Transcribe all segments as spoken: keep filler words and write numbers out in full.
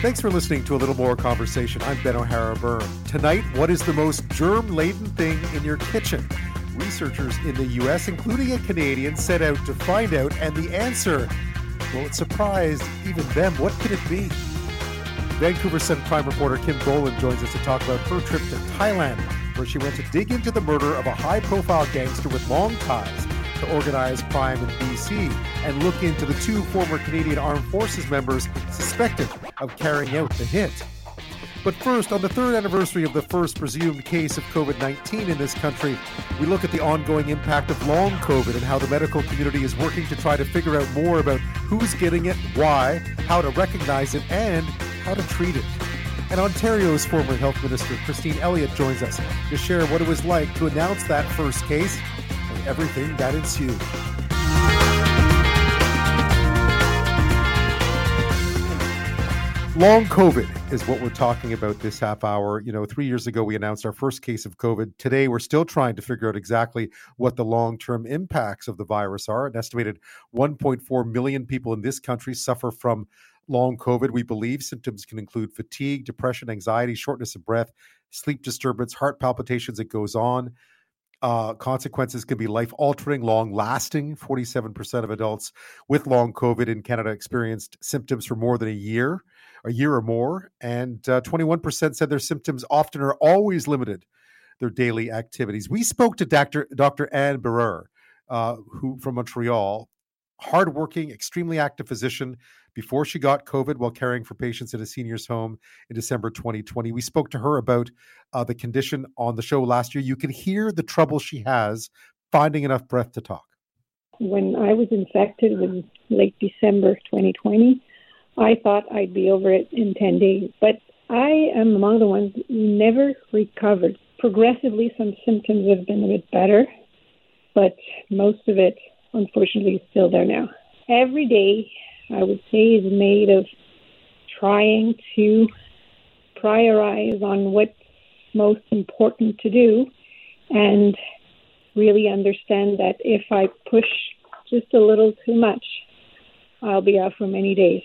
Thanks for listening to A Little More Conversation. I'm Ben O'Hara Byrne. Tonight, what is the most germ-laden thing in your kitchen? Researchers in the U S, including a Canadian, set out to find out, and the answer, well, it surprised even them. What could it be? Vancouver Sun crime reporter Kim Boland joins us to talk about her trip to Thailand, where she went to dig into the murder of a high-profile gangster with long ties to organized crime in B C and look into the two former Canadian Armed Forces members suspected of carrying out the hit. But first, on the third anniversary of the first presumed case of covid nineteen in this country, we look at the ongoing impact of long COVID and how the medical community is working to try to figure out more about who's getting it, why, how to recognize it, and how to treat it. And Ontario's former Health Minister, Christine Elliott, joins us to share what it was like to announce that first case and everything that ensued. Long COVID is what we're talking about this half hour. You know, three years ago, we announced our first case of COVID. Today, we're still trying to figure out exactly what the long-term impacts of the virus are. An estimated one point four million people in this country suffer from long COVID. We believe symptoms can include fatigue, depression, anxiety, shortness of breath, sleep disturbance, heart palpitations. It goes on. Uh, consequences can be life-altering, long-lasting. forty-seven percent of adults with long COVID in Canada experienced symptoms for more than a year, a year or more. And uh, twenty-one percent said their symptoms often or always limited their daily activities. We spoke to Doctor Doctor Anne Barreur, uh, who from Montreal, hardworking, extremely active physician before she got COVID while caring for patients in a senior's home in December twenty twenty. We spoke to her about uh, the condition on the show last year. You can hear the trouble she has finding enough breath to talk. When I was infected in late December twenty twenty, I thought I'd be over it in ten days. But I am among the ones who never recovered. Progressively, some symptoms have been a bit better, but most of it, unfortunately, is still there now. Every day, I would say, is made of trying to prioritize on what's most important to do and really understand that if I push just a little too much, I'll be out for many days.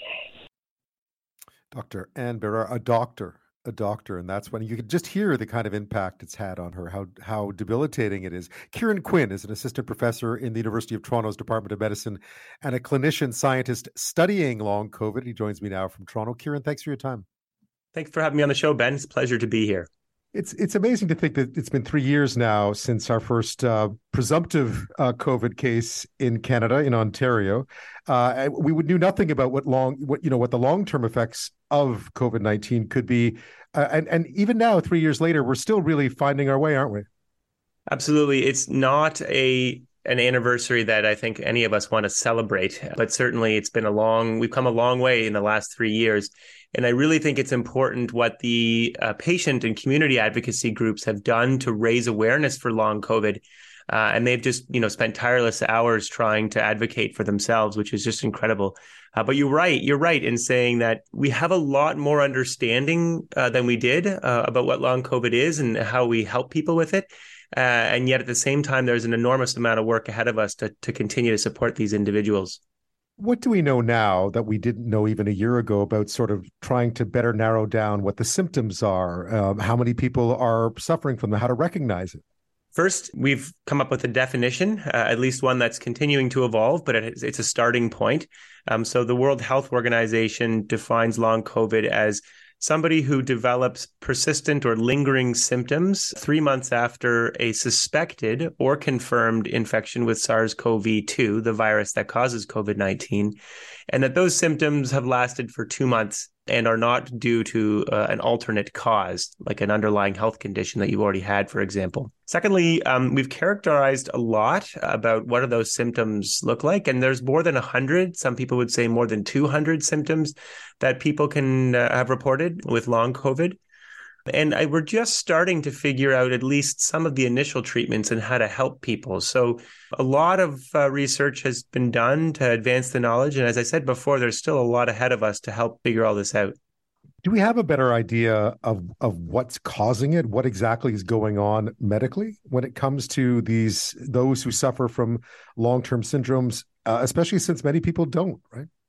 Doctor Anne Barreur, a doctor, a doctor, and that's when you could just hear the kind of impact it's had on her, how how debilitating it is. Kieran Quinn is an assistant professor in the University of Toronto's Department of Medicine and a clinician scientist studying long COVID. He joins me now from Toronto. Kieran, thanks for your time. Thanks for having me on the show, Ben. It's a pleasure to be here. It's it's amazing to think that it's been three years now since our first uh, presumptive uh, COVID case in Canada, in Ontario. Uh, we would knew nothing about what long, what you know, what the long term effects of COVID nineteen could be, uh, and and even now, three years later, we're still really finding our way, aren't we? Absolutely, it's not a an anniversary that I think any of us want to celebrate, but certainly it's been a long. We've come a long way in the last three years. And I really think it's important what the uh, patient and community advocacy groups have done to raise awareness for long COVID. Uh, and they've just, you know, spent tireless hours trying to advocate for themselves, which is just incredible. Uh, but you're right. You're right in saying that we have a lot more understanding uh, than we did uh, about what long COVID is and how we help people with it. Uh, and yet at the same time, there's an enormous amount of work ahead of us to, to continue to support these individuals. What do we know now that we didn't know even a year ago about sort of trying to better narrow down what the symptoms are, um, how many people are suffering from them, how to recognize it? First, we've come up with a definition, uh, at least one that's continuing to evolve, but it, it's a starting point. Um, so the World Health Organization defines long COVID as somebody who develops persistent or lingering symptoms three months after a suspected or confirmed infection with SARS-C o V two, the virus that causes COVID nineteen, and that those symptoms have lasted for two months and are not due to uh, an alternate cause, like an underlying health condition that you've already had, for example. Secondly, um, we've characterized a lot about what do those symptoms look like. And there's more than one hundred, some people would say more than two hundred symptoms that people can uh, have reported with long COVID. And I, we're just starting to figure out at least some of the initial treatments and how to help people. So a lot of uh, research has been done to advance the knowledge. And as I said before, there's still a lot ahead of us to help figure all this out. Do we have a better idea of, of what's causing it? What exactly is going on medically when it comes to these those who suffer from long-term syndromes, uh, especially since many people don't, right?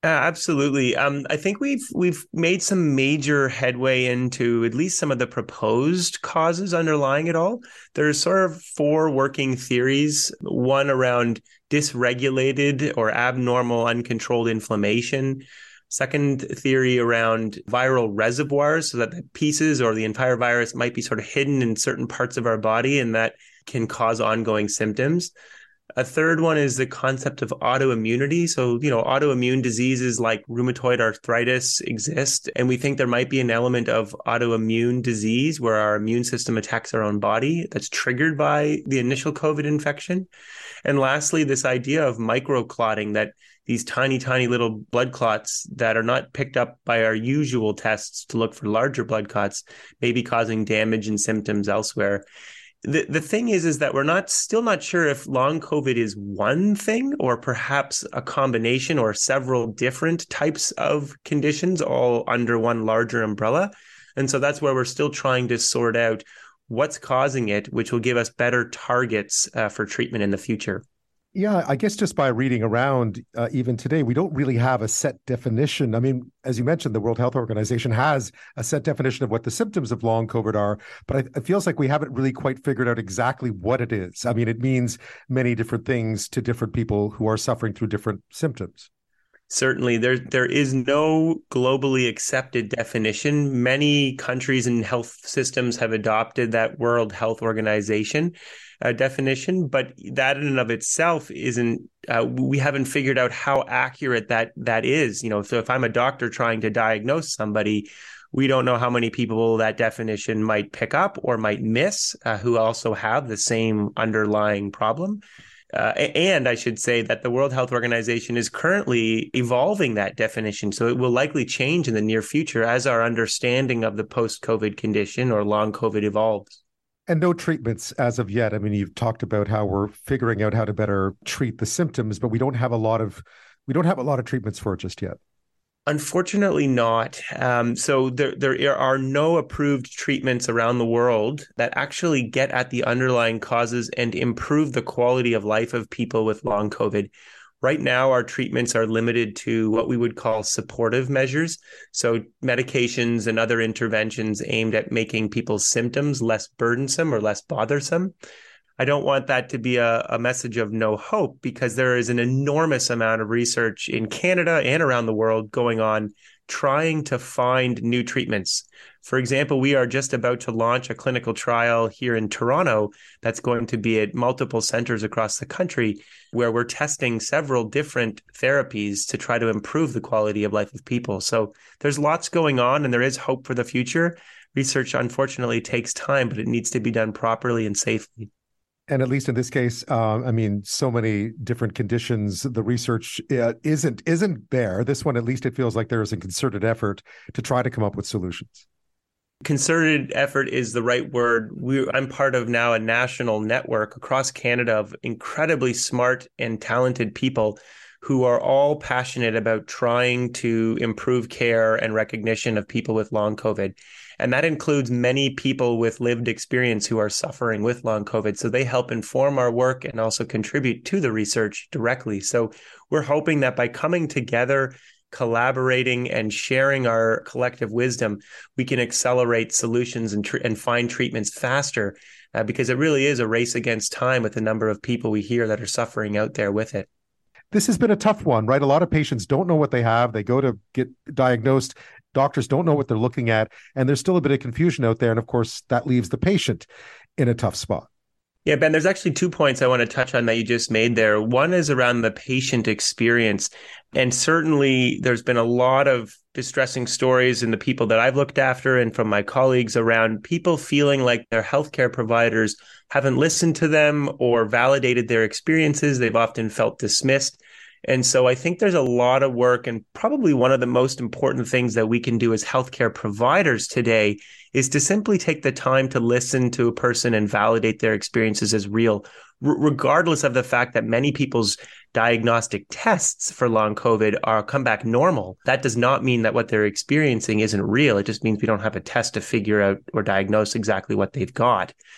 Uh, absolutely. Um, I think we've we've made some major headway into at least some of the proposed causes underlying it all. There's sort of four working theories. One around dysregulated or abnormal uncontrolled inflammation. Second theory around viral reservoirs, so that the pieces or the entire virus might be sort of hidden in certain parts of our body, and that can cause ongoing symptoms. A third one is the concept of autoimmunity. So, you know, autoimmune diseases like rheumatoid arthritis exist, and we think there might be an element of autoimmune disease where our immune system attacks our own body that's triggered by the initial COVID infection. And lastly, this idea of microclotting, that these tiny, tiny little blood clots that are not picked up by our usual tests to look for larger blood clots may be causing damage and symptoms elsewhere. The the thing is, is that we're not still not sure if long COVID is one thing or perhaps a combination or several different types of conditions all under one larger umbrella. And so that's where we're still trying to sort out what's causing it, which will give us better targets uh, for treatment in the future. Yeah, I guess just by reading around, uh, even today, we don't really have a set definition. I mean, as you mentioned, the World Health Organization has a set definition of what the symptoms of long COVID are, but I, it feels like we haven't really quite figured out exactly what it is. I mean, it means many different things to different people who are suffering through different symptoms. Certainly, there there is no globally accepted definition. Many countries and health systems have adopted that World Health Organization uh, definition, but that in and of itself isn't. Uh, we haven't figured out how accurate that that is. You know, so if I'm a doctor trying to diagnose somebody, we don't know how many people that definition might pick up or might miss uh, who also have the same underlying problem. Uh, and I should say that the World Health Organization is currently evolving that definition. So it will likely change in the near future as our understanding of the post-COVID condition or long COVID evolves. And no treatments as of yet. I mean, you've talked about how we're figuring out how to better treat the symptoms, but we don't have a lot of we don't have a lot of treatments for it just yet. Unfortunately not. Um, so there, there are no approved treatments around the world that actually get at the underlying causes and improve the quality of life of people with long COVID. Right now, our treatments are limited to what we would call supportive measures. So medications and other interventions aimed at making people's symptoms less burdensome or less bothersome. I don't want that to be a, a message of no hope, because there is an enormous amount of research in Canada and around the world going on trying to find new treatments. For example, we are just about to launch a clinical trial here in Toronto that's going to be at multiple centers across the country, where we're testing several different therapies to try to improve the quality of life of people. So there's lots going on, and there is hope for the future. Research, unfortunately, takes time, but it needs to be done properly and safely. And at least in this case, um, I mean, so many different conditions, the research uh, isn't isn't there. This one, at least it feels like there is a concerted effort to try to come up with solutions. Concerted effort is the right word. We, I'm part of now a national network across Canada of incredibly smart and talented people who are all passionate about trying to improve care and recognition of people with long COVID. And that includes many people with lived experience who are suffering with long COVID. So they help inform our work and also contribute to the research directly. So we're hoping that by coming together, collaborating, and sharing our collective wisdom, we can accelerate solutions and, tr- and find treatments faster, uh, because it really is a race against time with the number of people we hear that are suffering out there with it. This has been a tough one, right? A lot of patients don't know what they have. They go to get diagnosed. Doctors don't know what they're looking at. And there's still a bit of confusion out there. And of course, that leaves the patient in a tough spot. Yeah, Ben, there's actually two points I want to touch on that you just made there. One is around the patient experience. And certainly there's been a lot of distressing stories in the people that I've looked after and from my colleagues around people feeling like their healthcare providers haven't listened to them or validated their experiences. They've often felt dismissed. And so I think there's a lot of work, and probably one of the most important things that we can do as healthcare providers today is to simply take the time to listen to a person and validate their experiences as real, r- regardless of the fact that many people's diagnostic tests for long COVID are come back normal. That does not mean that what they're experiencing isn't real. It just means we don't have a test to figure out or diagnose exactly what they've got.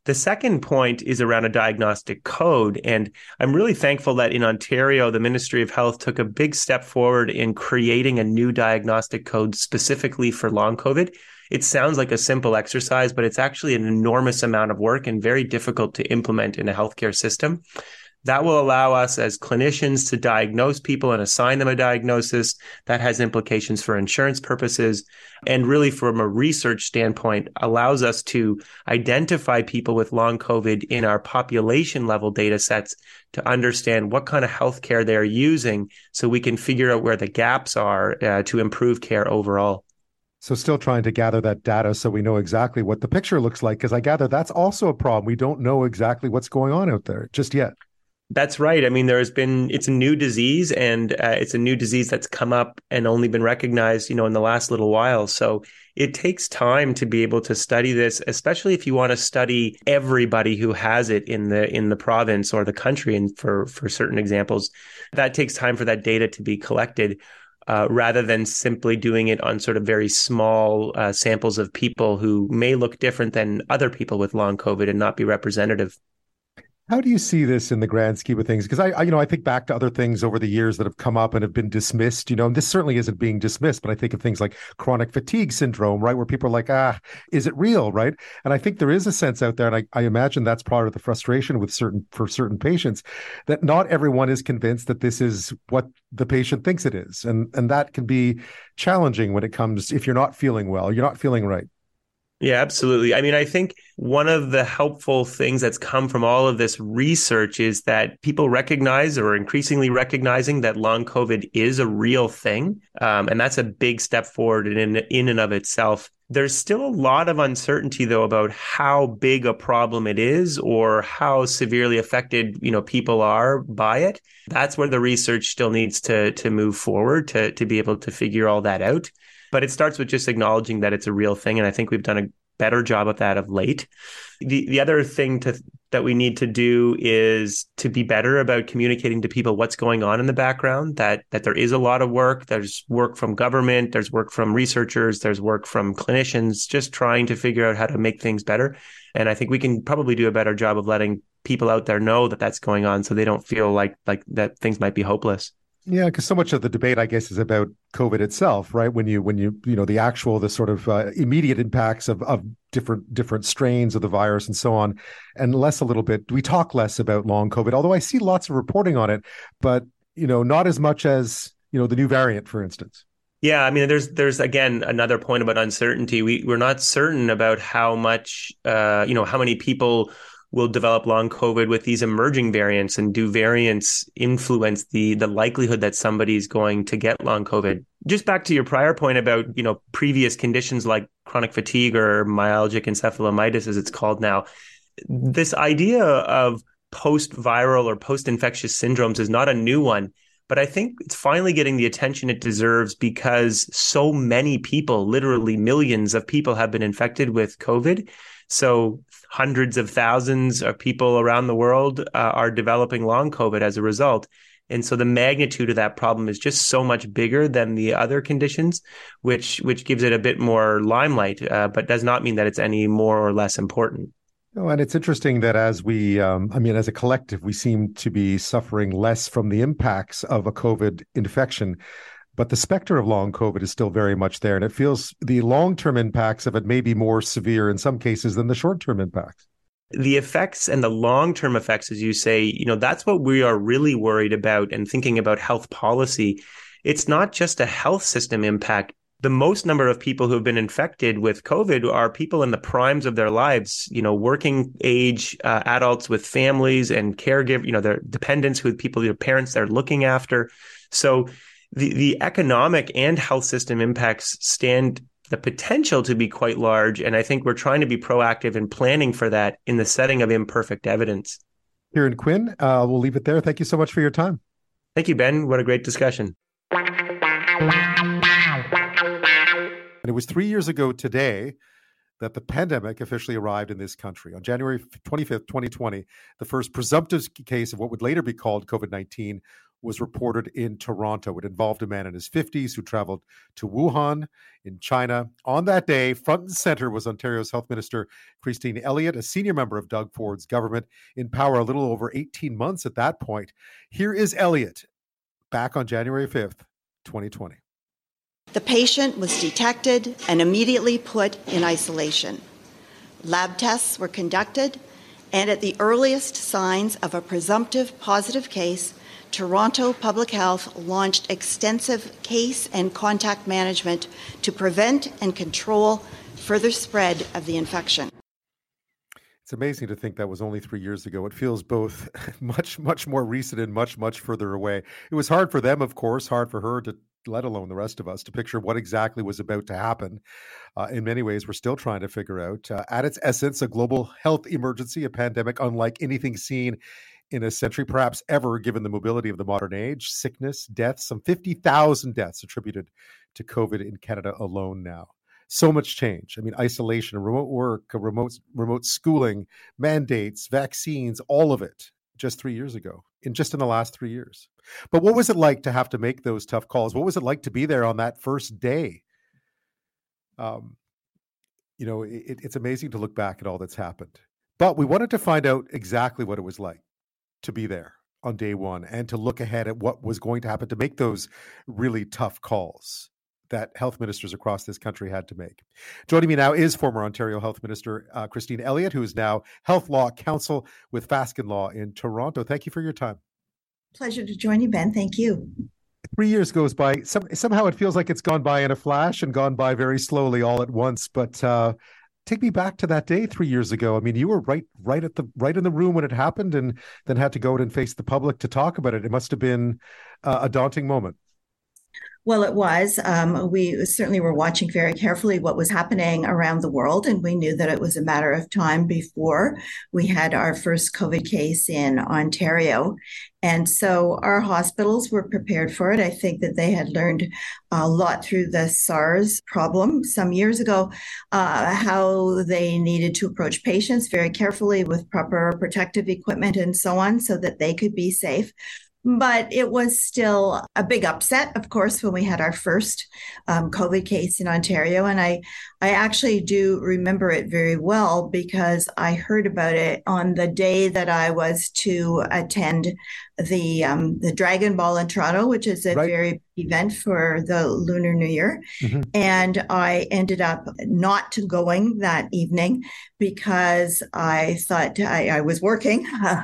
The second point is around a diagnostic code. And I'm really thankful that in Ontario, the Ministry of Health took a big step forward in creating a new diagnostic code specifically for long COVID. It sounds like a simple exercise, but it's actually an enormous amount of work and very difficult to implement in a healthcare system. That will allow us as clinicians to diagnose people and assign them a diagnosis. That has implications for insurance purposes. And really, from a research standpoint, allows us to identify people with long COVID in our population level data sets to understand what kind of healthcare they're using so we can figure out where the gaps are uh, to improve care overall. So still trying to gather that data so we know exactly what the picture looks like, because I gather that's also a problem. We don't know exactly what's going on out there just yet. That's right. I mean, there's been, it's a new disease and uh, it's a new disease that's come up and only been recognized, you know, in the last little while. So it takes time to be able to study this, especially if you want to study everybody who has it in the in the province or the country. And for, for certain examples, that takes time for that data to be collected uh, rather than simply doing it on sort of very small uh, samples of people who may look different than other people with long COVID and not be representative. How do you see this in the grand scheme of things? Because I, I, you know, I think back to other things over the years that have come up and have been dismissed, you know, and this certainly isn't being dismissed, but I think of things like chronic fatigue syndrome, right? Where people are like, ah, is it real, right? And I think there is a sense out there, and I, I imagine that's part of the frustration with certain, for certain patients, that not everyone is convinced that this is what the patient thinks it is. And, and that can be challenging when it comes, if you're not feeling well, you're not feeling right. Yeah, absolutely. I mean, I think one of the helpful things that's come from all of this research is that people recognize or are increasingly recognizing that long COVID is a real thing. Um, and that's a big step forward in, in and of itself. There's still a lot of uncertainty, though, about how big a problem it is or how severely affected, you know, people are by it. That's where the research still needs to, to move forward to, to be able to figure all that out. But it starts with just acknowledging that it's a real thing. And I think we've done a better job of that of late. The the other thing to that we need to do is to be better about communicating to people what's going on in the background, that that there is a lot of work. There's work from government, there's work from researchers, there's work from clinicians, just trying to figure out how to make things better. And I think we can probably do a better job of letting people out there know that that's going on so they don't feel like like that things might be hopeless. Yeah, because so much of the debate, I guess, is about COVID itself, right? When you, when you, you know, the actual, the sort of uh, immediate impacts of of different different strains of the virus and so on, and less a little bit. We talk less about long COVID, although I see lots of reporting on it, but you know, not as much as you know the new variant, for instance. Yeah, I mean, there's there's again another point about uncertainty. We we're not certain about how much, uh, you know, how many people will develop long COVID with these emerging variants, and do variants influence the the likelihood that somebody's going to get long COVID? Just back to your prior point about, you know, previous conditions like chronic fatigue or myalgic encephalomyelitis, as it's called now. This idea of post-viral or post-infectious syndromes is not a new one, but I think it's finally getting the attention it deserves because so many people, literally millions of people, have been infected with COVID. So hundreds of thousands of people around the world uh, are developing long COVID as a result. And so the magnitude of that problem is just so much bigger than the other conditions, which which gives it a bit more limelight, uh, but does not mean that it's any more or less important. Oh, and it's interesting that as we, um, I mean, as a collective, we seem to be suffering less from the impacts of a COVID infection. But the specter of long COVID is still very much there. And it feels the long-term impacts of it may be more severe in some cases than the short-term impacts. The effects and the long-term effects, as you say, you know, that's what we are really worried about and thinking about health policy. It's not just a health system impact. The most number of people who have been infected with COVID are people in the primes of their lives, you know, working age uh, adults with families and caregiver, you know, their dependents with people, their parents they're looking after. So The the economic and health system impacts stand the potential to be quite large. And I think we're trying to be proactive in planning for that in the setting of imperfect evidence. Kieran Quinn, uh, we'll leave it there. Thank you so much for your time. Thank you, Ben. What a great discussion. And it was three years ago today that the pandemic officially arrived in this country. On January twenty-fifth, twenty twenty, the first presumptive case of what would later be called COVID nineteen was reported in Toronto. It involved a man in his fifties who traveled to Wuhan in China. On that day, front and center was Ontario's Health Minister, Christine Elliott, a senior member of Doug Ford's government, in power a little over eighteen months at that point. Here is Elliott, back on January fifth, twenty twenty. The patient was detected and immediately put in isolation. Lab tests were conducted, and at the earliest signs of a presumptive positive case, Toronto Public Health launched extensive case and contact management to prevent and control further spread of the infection. It's amazing to think that was only three years ago. It feels both much, much more recent and much, much further away. It was hard for them, of course, hard for her to, let alone the rest of us, to picture what exactly was about to happen. Uh, in many ways, we're still trying to figure out. Uh, at its essence, a global health emergency, a pandemic unlike anything seen in a century, perhaps ever, given the mobility of the modern age. Sickness, deaths, some fifty thousand deaths attributed to COVID in Canada alone now. So much change. I mean, isolation, remote work, remote remote schooling, mandates, vaccines, all of it just three years ago, in just in the last three years. But what was it like to have to make those tough calls? What was it like to be there on that first day? Um, you know, it, it's amazing to look back at all that's happened. But we wanted to find out exactly what it was like to be there on day one and to look ahead at what was going to happen to make those really tough calls that health ministers across this country had to make. Joining me now is former Ontario Health Minister uh, Christine Elliott, who is now Health Law Counsel with Fasken Law in Toronto. Thank you for your time. Pleasure to join you, Ben. Thank you. Three years goes by. Some, somehow it feels like it's gone by in a flash and gone by very slowly all at once. But uh, take me back to that day three years ago. I mean, you were right, right at the right in the room when it happened, and then had to go out and face the public to talk about it. It must have been uh, a daunting moment. Well, it was. Um, we certainly were watching very carefully what was happening around the world, and we knew that it was a matter of time before we had our first COVID case in Ontario. And so our hospitals were prepared for it. I think that they had learned a lot through the SARS problem some years ago, uh, how they needed to approach patients very carefully with proper protective equipment and so on, so that they could be safe. But it was still a big upset, of course, when we had our first um, COVID case in Ontario. And I, I actually do remember it very well because I heard about it on the day that I was to attend the um, the Dragon Ball in Toronto, which is a right. very big event for the Lunar New Year. Mm-hmm. And I ended up not going that evening because I thought I, I was working.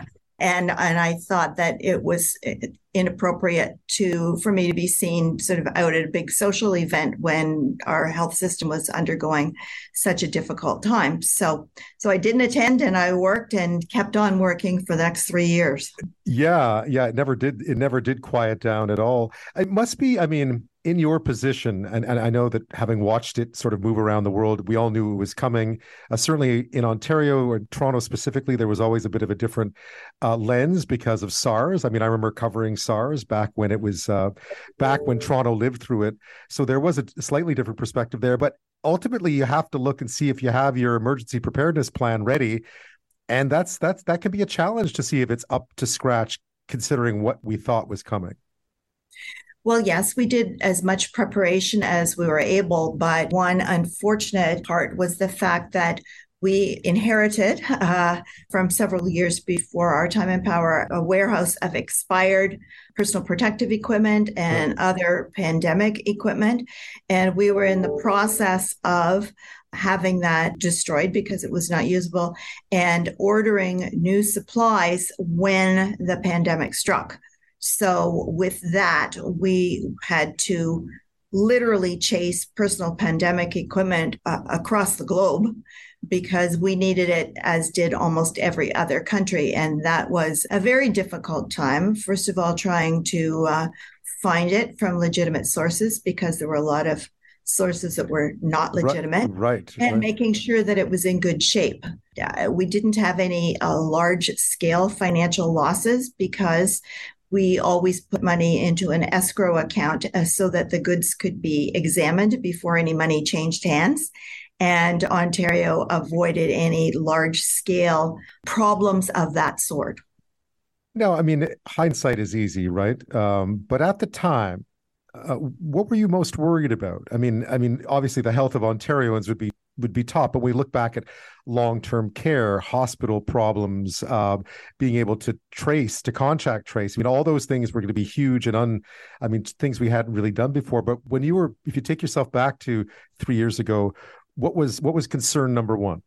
And and I thought that it was inappropriate to for me to be seen sort of out at a big social event when our health system was undergoing such a difficult time. So so I didn't attend, and I worked and kept on working for the next three years. Yeah, yeah, it never did. It never did quiet down at all. It must be. I mean, in your position, and, and I know that having watched it sort of move around the world, we all knew it was coming. Uh, certainly in Ontario or Toronto specifically, there was always a bit of a different uh, lens because of SARS. I mean, I remember covering SARS back when it was, uh, back when Toronto lived through it. So there was a slightly different perspective there. But ultimately, you have to look and see if you have your emergency preparedness plan ready. And that's that's that can be a challenge to see if it's up to scratch, considering what we thought was coming. Well, yes, we did as much preparation as we were able, but one unfortunate part was the fact that we inherited uh, from several years before our time in power a warehouse of expired personal protective equipment and other pandemic equipment. And we were in the process of having that destroyed because it was not usable and ordering new supplies when the pandemic struck. So with that, we had to literally chase personal pandemic equipment uh, across the globe because we needed it, as did almost every other country. And that was a very difficult time. First of all, trying to uh, find it from legitimate sources because there were a lot of sources that were not legitimate, right, right, and right. making sure that it was in good shape. Uh, we didn't have any uh, large scale financial losses because we always put money into an escrow account uh, so that the goods could be examined before any money changed hands. And Ontario avoided any large scale problems of that sort. No, I mean, hindsight is easy, right? Um, but at the time, uh, what were you most worried about? I mean, I mean, obviously the health of Ontarians would be would be top, but we look back at long-term care, hospital problems, uh, being able to trace, to contact trace. I mean, all those things were going to be huge and un, I mean, things we hadn't really done before. But when you were, if you take yourself back to three years ago, what was what was concern number one?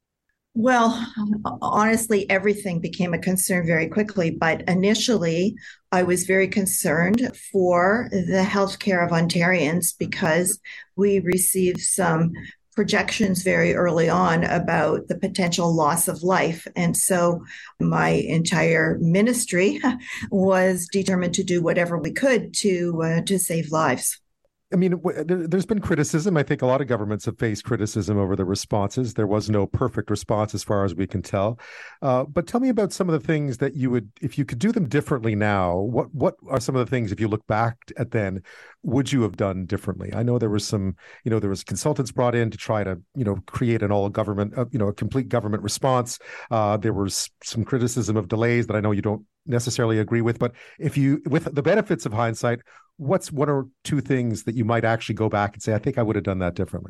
Well, honestly, everything became a concern very quickly. But initially, I was very concerned for the healthcare of Ontarians because we received some projections very early on about the potential loss of life. And so my entire ministry was determined to do whatever we could to uh, to save lives. I mean, there's been criticism. I think a lot of governments have faced criticism over the responses. There was no perfect response as far as we can tell. Uh, but tell me about some of the things that you would, if you could do them differently now, what what are some of the things, if you look back at then, would you have done differently? I know there was some, you know, there was consultants brought in to try to, you know, create an all government, uh, you know, a complete government response. Uh, there was some criticism of delays that I know you don't necessarily agree with. But if you, with the benefits of hindsight, what's one or two things that you might actually go back and say, I think I would have done that differently?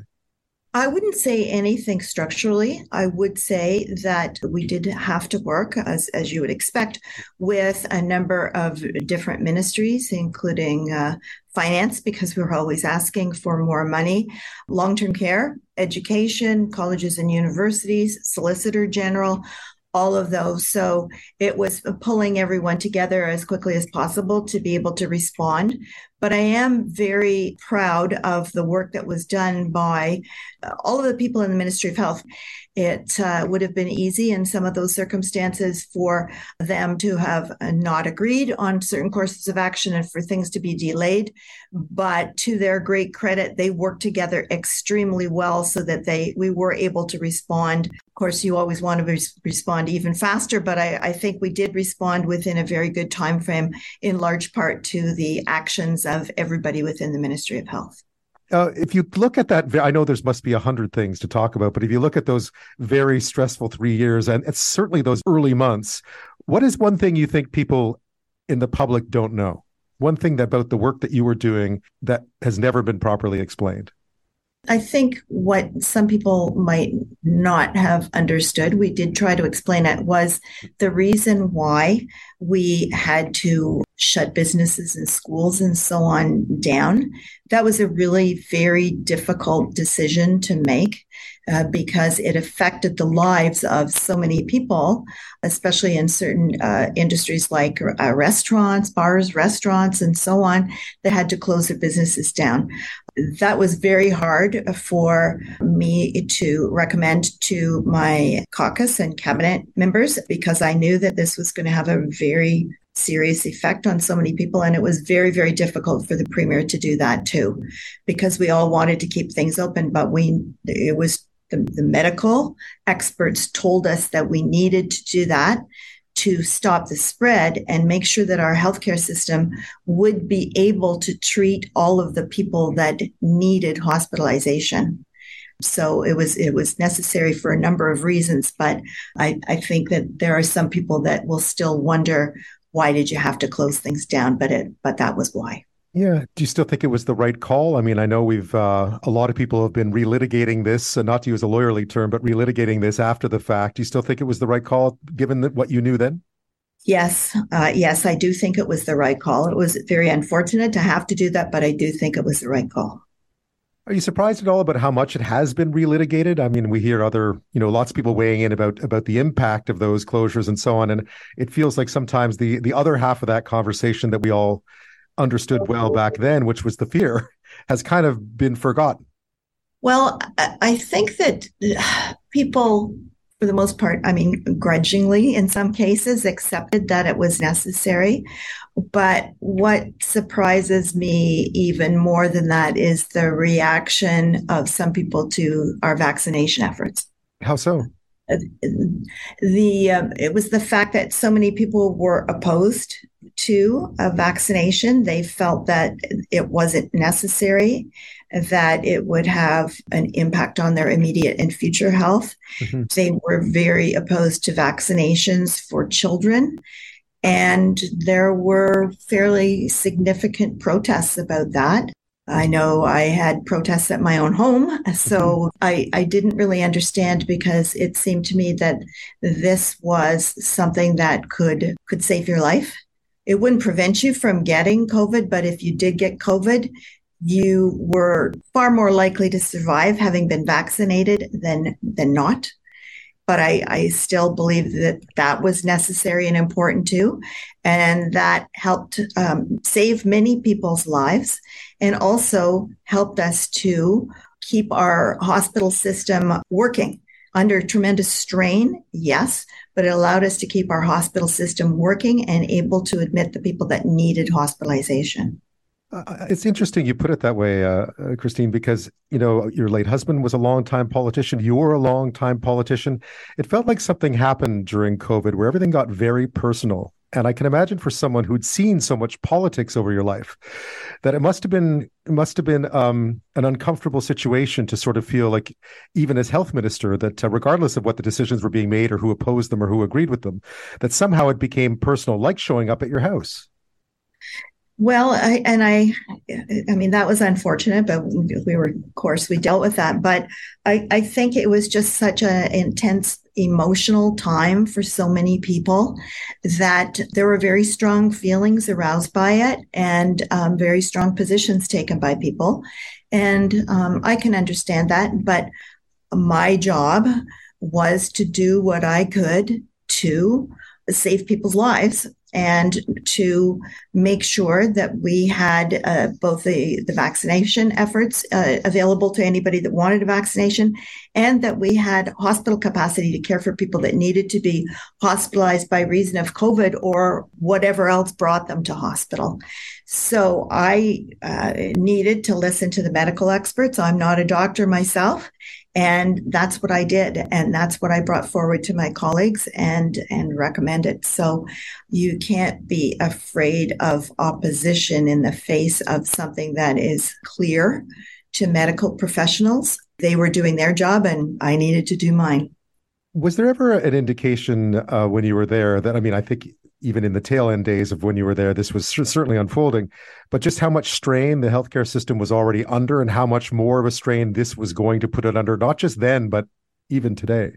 I wouldn't say anything structurally. I would say that we did have to work, as, as you would expect, with a number of different ministries, including uh, finance, because we were always asking for more money, long-term care, education, colleges and universities, Solicitor General, all of those. So it was pulling everyone together as quickly as possible to be able to respond. But I am very proud of the work that was done by all of the people in the Ministry of Health. It uh, would have been easy in some of those circumstances for them to have not agreed on certain courses of action and for things to be delayed. But to their great credit, they worked together extremely well so that they we were able to respond. Of course, you always want to res- respond even faster, but I, I think we did respond within a very good time frame, in large part to the actions of everybody within the Ministry of Health. Uh, if you look at that, I know there must be a hundred things to talk about, but if you look at those very stressful three years, and it's certainly those early months, what is one thing you think people in the public don't know? One thing about the work that you were doing that has never been properly explained? I think what some people might not have understood, we did try to explain it, was the reason why we had to shut businesses and schools and so on down. That was a really very difficult decision to make uh, because it affected the lives of so many people, especially in certain uh, industries like uh, restaurants, bars, restaurants, and so on, that had to close their businesses down. That was very hard for me to recommend to my caucus and cabinet members because I knew that this was going to have a very serious effect on so many people. And it was very, very difficult for the premier to do that too, because we all wanted to keep things open, but we, it was the, the medical experts told us that we needed to do that to stop the spread and make sure that our healthcare system would be able to treat all of the people that needed hospitalization. So it was it was necessary for a number of reasons, but I, I think that there are some people that will still wonder, why did you have to close things down? But it but that was why. Yeah. Do you still think it was the right call? I mean, I know we've, uh, a lot of people have been relitigating this, uh, not to use a lawyerly term, but relitigating this after the fact. Do you still think it was the right call, given that what you knew then? Yes. Uh, yes, I do think it was the right call. It was very unfortunate to have to do that, but I do think it was the right call. Are you surprised at all about how much it has been relitigated? I mean, we hear other, you know, lots of people weighing in about, about the impact of those closures and so on. And it feels like sometimes the, the other half of that conversation that we all understood well back then, which was the fear, has kind of been forgotten. Well, I think that people, for the most part, I mean, grudgingly in some cases, accepted that it was necessary. But what surprises me even more than that is the reaction of some people to our vaccination efforts. How so? The uh, it was the fact that so many people were opposed to a vaccination. They felt that it wasn't necessary, that it would have an impact on their immediate and future health. Mm-hmm. They were very opposed to vaccinations for children. And there were fairly significant protests about that. I know I had protests at my own home, so I, I didn't really understand, because it seemed to me that this was something that could could save your life. It wouldn't prevent you from getting COVID, but if you did get COVID, you were far more likely to survive having been vaccinated than than not. But I, I still believe that that was necessary and important too. And that helped um, save many people's lives, and also helped us to keep our hospital system working under tremendous strain, yes, but it allowed us to keep our hospital system working and able to admit the people that needed hospitalization. Uh, it's interesting you put it that way, uh, uh, Christine, because, you know, your late husband was a longtime politician. You were a longtime politician. It felt like something happened during COVID where everything got very personal. And I can imagine for someone who'd seen so much politics over your life, that it must have been it must have been um, an uncomfortable situation to sort of feel like, even as health minister, that uh, regardless of what the decisions were being made or who opposed them or who agreed with them, that somehow it became personal, like showing up at your house. Well, I, and I, I mean, that was unfortunate, but we were, of course, we dealt with that. But I, I think it was just such an intense emotional time for so many people that there were very strong feelings aroused by it, and um, very strong positions taken by people. And um, I can understand that. But my job was to do what I could to save people's lives, and to make sure that we had uh, both the, the vaccination efforts uh, available to anybody that wanted a vaccination, and that we had hospital capacity to care for people that needed to be hospitalized by reason of COVID or whatever else brought them to hospital. So I uh, needed to listen to the medical experts. I'm not a doctor myself. And that's what I did. And that's what I brought forward to my colleagues and, and recommended. So you can't be afraid of opposition in the face of something that is clear to medical professionals. They were doing their job, and I needed to do mine. Was there ever an indication uh, when you were there that, I mean, I think even in the tail end days of when you were there, this was certainly unfolding, but just how much strain the healthcare system was already under, and how much more of a strain this was going to put it under, not just then, but even today?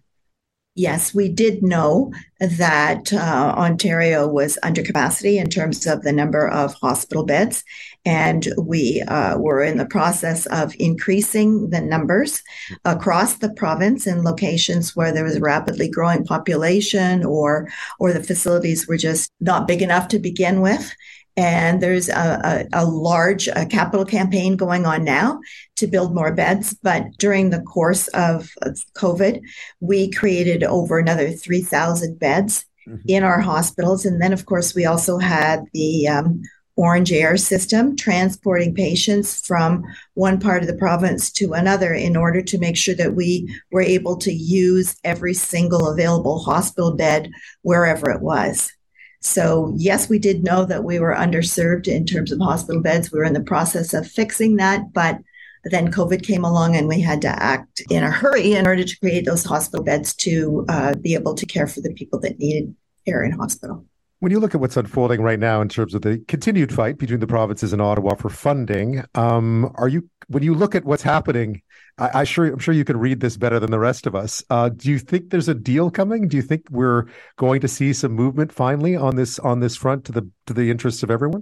Yes, we did know that uh, Ontario was under capacity in terms of the number of hospital beds, and we uh, were in the process of increasing the numbers across the province in locations where there was a rapidly growing population, or or the facilities were just not big enough to begin with. And there's a, a, a large a capital campaign going on now to build more beds. But during the course of, of COVID, we created over another three thousand beds mm-hmm. in our hospitals. And then, of course, we also had the um, Orange Air system transporting patients from one part of the province to another in order to make sure that we were able to use every single available hospital bed wherever it was. So, yes, we did know that we were underserved in terms of hospital beds. We were in the process of fixing that, but then COVID came along and we had to act in a hurry in order to create those hospital beds to uh, be able to care for the people that needed care in hospital. When you look at what's unfolding right now in terms of the continued fight between the provinces and Ottawa for funding, um, are you, when you look at what's happening, I, I sure, I'm sure you can read this better than the rest of us. Uh, do you think there's a deal coming? Do you think we're going to see some movement finally on this on this front to the to the interests of everyone?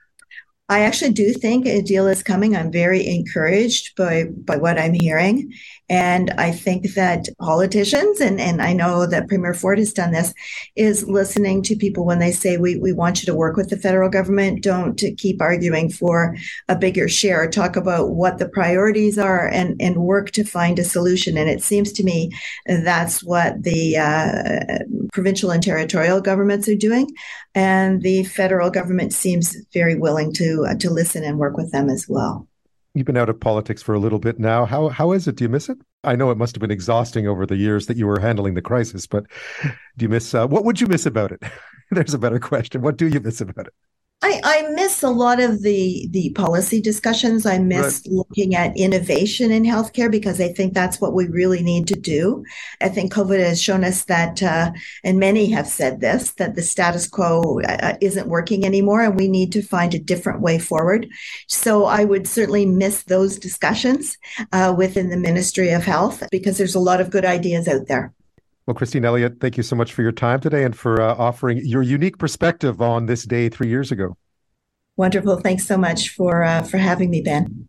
I actually do think a deal is coming. I'm very encouraged by, by what I'm hearing. And I think that politicians, and, and I know that Premier Ford has done this, is listening to people when they say, we, we want you to work with the federal government. Don't keep arguing for a bigger share. Talk about what the priorities are and, and work to find a solution. And it seems to me that's what the uh, provincial and territorial governments are doing. And the federal government seems very willing to uh, to listen and work with them as well. You've been out of politics for a little bit now. How how is it? Do you miss it? I know it must have been exhausting over the years that you were handling the crisis, but do you miss, uh, what would you miss about it? There's a better question. What do you miss about it? I, I miss a lot of the the policy discussions. I miss Right. looking at innovation in healthcare because I think that's what we really need to do. I think COVID has shown us that, uh, and many have said this, that the status quo uh, isn't working anymore, and we need to find a different way forward. So I would certainly miss those discussions uh, within the Ministry of Health because there's a lot of good ideas out there. Well, Christine Elliott, thank you so much for your time today and for uh, offering your unique perspective on this day three years ago. Wonderful. Thanks so much for uh, for having me, Ben.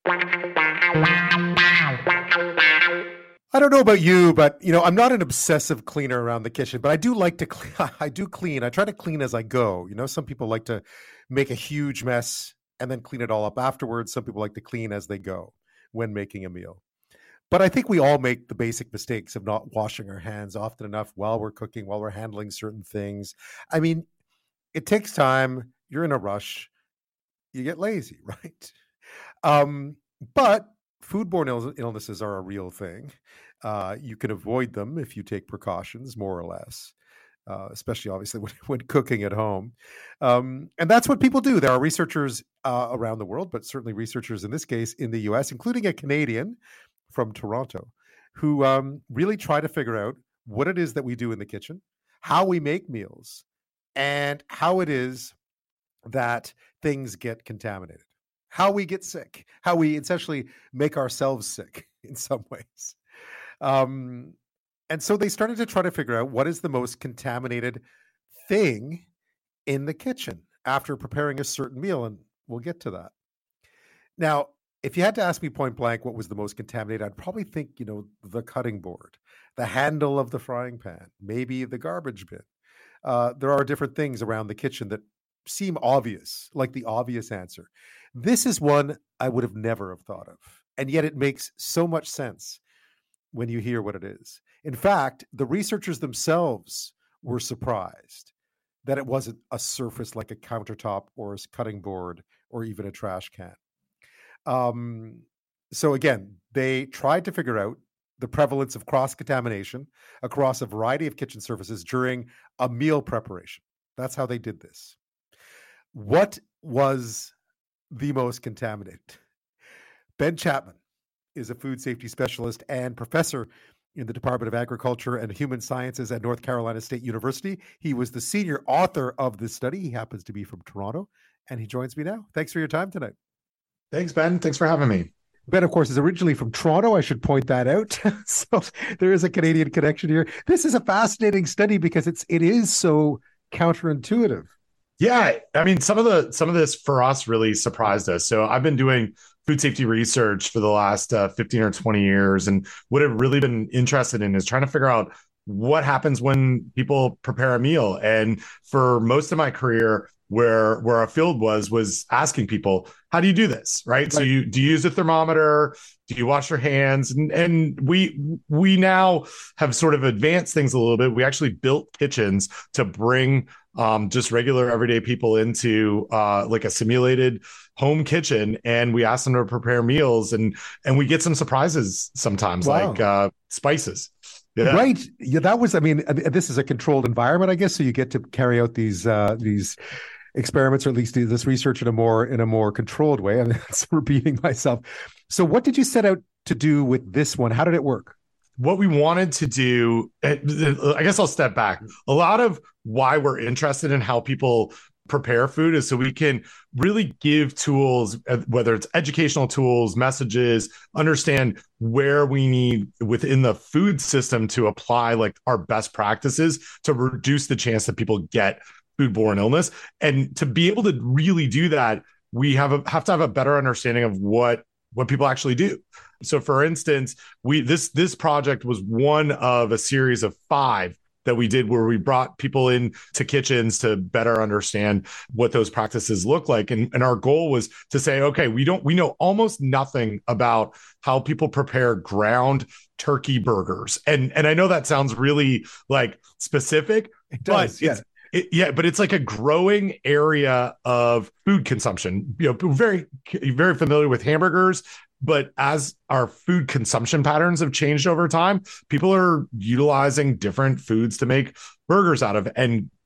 I don't know about you, but you know, I'm not an obsessive cleaner around the kitchen, but I do like to clean. I do clean. I try to clean as I go. You know, some people like to make a huge mess and then clean it all up afterwards. Some people like to clean as they go when making a meal. But I think we all make the basic mistakes of not washing our hands often enough while we're cooking, while we're handling certain things. I mean, it takes time. You're in a rush. You get lazy, right? Um, but foodborne Ill- illnesses are a real thing. Uh, you can avoid them if you take precautions, more or less, uh, especially obviously when, when cooking at home. Um, and that's what people do. There are researchers uh, around the world, but certainly researchers in this case in the U S, including a Canadian from Toronto, who um, really try to figure out what it is that we do in the kitchen, how we make meals, and how it is that things get contaminated, how we get sick, how we essentially make ourselves sick in some ways. Um, and so they started to try to figure out what is the most contaminated thing in the kitchen after preparing a certain meal, and we'll get to that. Now, if you had to ask me point blank what was the most contaminated, I'd probably think, you know, the cutting board, the handle of the frying pan, maybe the garbage bin. Uh, there are different things around the kitchen that seem obvious, like the obvious answer. This is one I would have never have thought of. And yet it makes so much sense when you hear what it is. In fact, the researchers themselves were surprised that it wasn't a surface like a countertop or a cutting board or even a trash can. Um, so again, they tried to figure out the prevalence of cross-contamination across a variety of kitchen surfaces during a meal preparation. That's how they did this. What was the most contaminated? Ben Chapman is a food safety specialist and professor in the Department of Agriculture and Human Sciences at North Carolina State University. He was the senior author of this study. He happens to be from Toronto, and he joins me now. Thanks for your time tonight. Thanks, Ben. Thanks for having me. Ben, of course, is originally from Toronto. I should point that out. So there is a Canadian connection here. This is a fascinating study because it's it is so counterintuitive. Yeah, I mean, some of the some of this for us really surprised us. So I've been doing food safety research for the last uh, fifteen or twenty years, and what I've really been interested in is trying to figure out what happens when people prepare a meal. And for most of my career, where where our field was was asking people, how do you do this, right? right. So you do you use a thermometer? Do you wash your hands? And and we we now have sort of advanced things a little bit. We actually built kitchens to bring um, just regular everyday people into uh, like a simulated home kitchen, and we ask them to prepare meals, and and we get some surprises sometimes, wow. like uh, spices. Yeah. Right. Yeah, that was, I mean, this is a controlled environment, I guess. So you get to carry out these uh, these experiments, or at least this research in a more in a more controlled way. I'm repeating myself. So what did you set out to do with this one? How did it work? What we wanted to do, I guess I'll step back. A lot of why we're interested in how people prepare food is so we can really give tools, whether it's educational tools, messages, understand where we need within the food system to apply like our best practices to reduce the chance that people get foodborne illness. And to be able to really do that, we have a, have to have a better understanding of what what people actually do. So for instance, we this this project was one of a series of five that we did where we brought people in to kitchens to better understand what those practices look like. And, and our goal was to say, okay, we don't, we know almost nothing about how people prepare ground turkey burgers. And, and I know that sounds really like specific, it does, but yeah. It, yeah, but it's like a growing area of food consumption. You know, very, very familiar with hamburgers, but as our food consumption patterns have changed over time, people are utilizing different foods to make burgers out of. And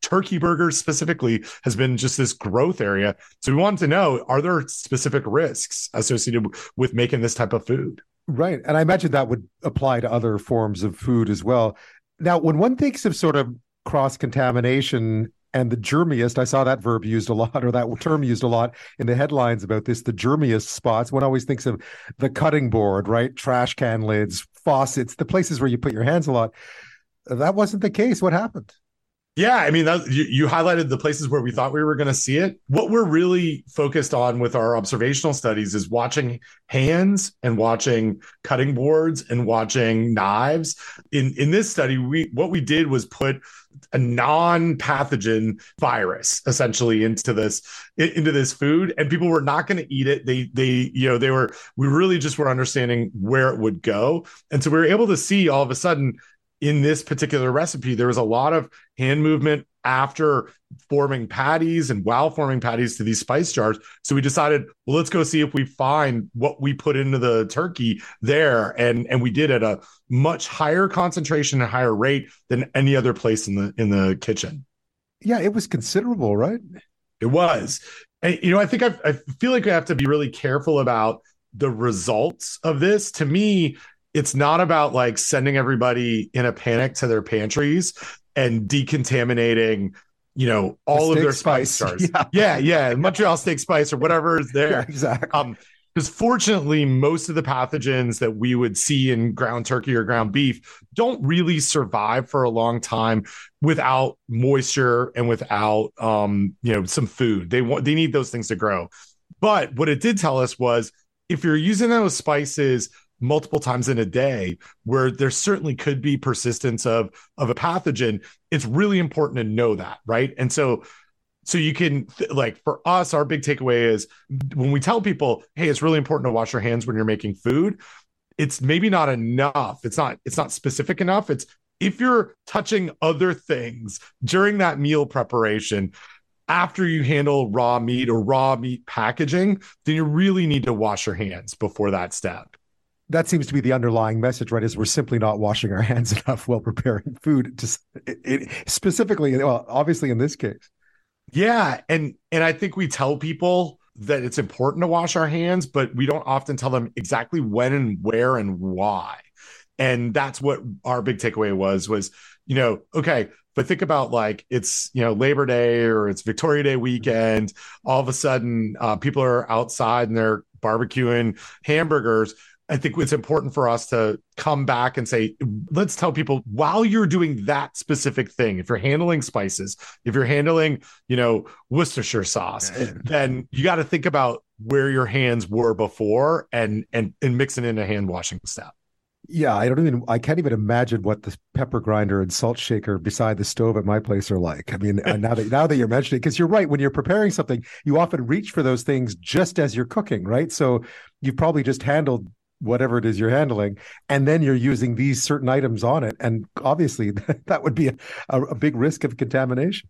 turkey burgers specifically has been just this growth area. So we wanted to know, are there specific risks associated with making this type of food? Right. And I imagine that would apply to other forms of food as well. Now, when one thinks of sort of cross-contamination and the germiest, I saw that verb used a lot, or that term used a lot in the headlines about this, the germiest spots. One always thinks of the cutting board, right? Trash can lids, faucets, the places where you put your hands a lot. That wasn't the case. What happened? Yeah, I mean, that, you, you highlighted the places where we thought we were going to see it. What we're really focused on with our observational studies is watching hands and watching cutting boards and watching knives. In in this study, we what we did was put a non-pathogen virus essentially into this into this food, and people were not going to eat it. They they you know they were we really just were understanding where it would go, and so we were able to see all of a sudden, in this particular recipe, there was a lot of hand movement after forming patties and while forming patties to these spice jars. So we decided, well, let's go see if we find what we put into the turkey there. And, and we did at a much higher concentration and higher rate than any other place in the in the kitchen. Yeah, it was considerable, right? It was. And, you know, I think I've, I feel like I have to be really careful about the results of this. To me, it's not about like sending everybody in a panic to their pantries and decontaminating, you know, all the of their spice spice jars. Yeah, yeah, yeah. Montreal steak spice or whatever is there. Yeah, exactly. Um, because fortunately, most of the pathogens that we would see in ground turkey or ground beef don't really survive for a long time without moisture and without, um, you know, some food. They want, they need those things to grow. But what it did tell us was, if you're using those spices multiple times in a day, where there certainly could be persistence of of a pathogen, it's really important to know that, right? And so so you can th- like for us, our big takeaway is when we tell people, hey, it's really important to wash your hands when you're making food, it's maybe not enough. It's not it's not specific enough. It's if you're touching other things during that meal preparation, after you handle raw meat or raw meat packaging, then you really need to wash your hands before that step. That seems to be the underlying message, right? Is we're simply not washing our hands enough while preparing food. Just it, it, specifically, well, obviously in this case. Yeah, and and I think we tell people that it's important to wash our hands, but we don't often tell them exactly when and where and why. And that's what our big takeaway was. Was you know, okay, but think about like it's you know Labor Day or it's Victoria Day weekend. All of a sudden, uh, people are outside and they're barbecuing hamburgers. I think it's important for us to come back and say, let's tell people while you're doing that specific thing, if you're handling spices, if you're handling, you know, Worcestershire sauce, then you got to think about where your hands were before and, and, and mix it in a hand washing step. Yeah, I don't even, I can't even imagine what the pepper grinder and salt shaker beside the stove at my place are like. I mean, now that now that you're mentioning it, because you're right, when you're preparing something, you often reach for those things just as you're cooking, right? So you've probably just handled whatever it is you're handling, and then you're using these certain items on it. And obviously that would be a, a big risk of contamination.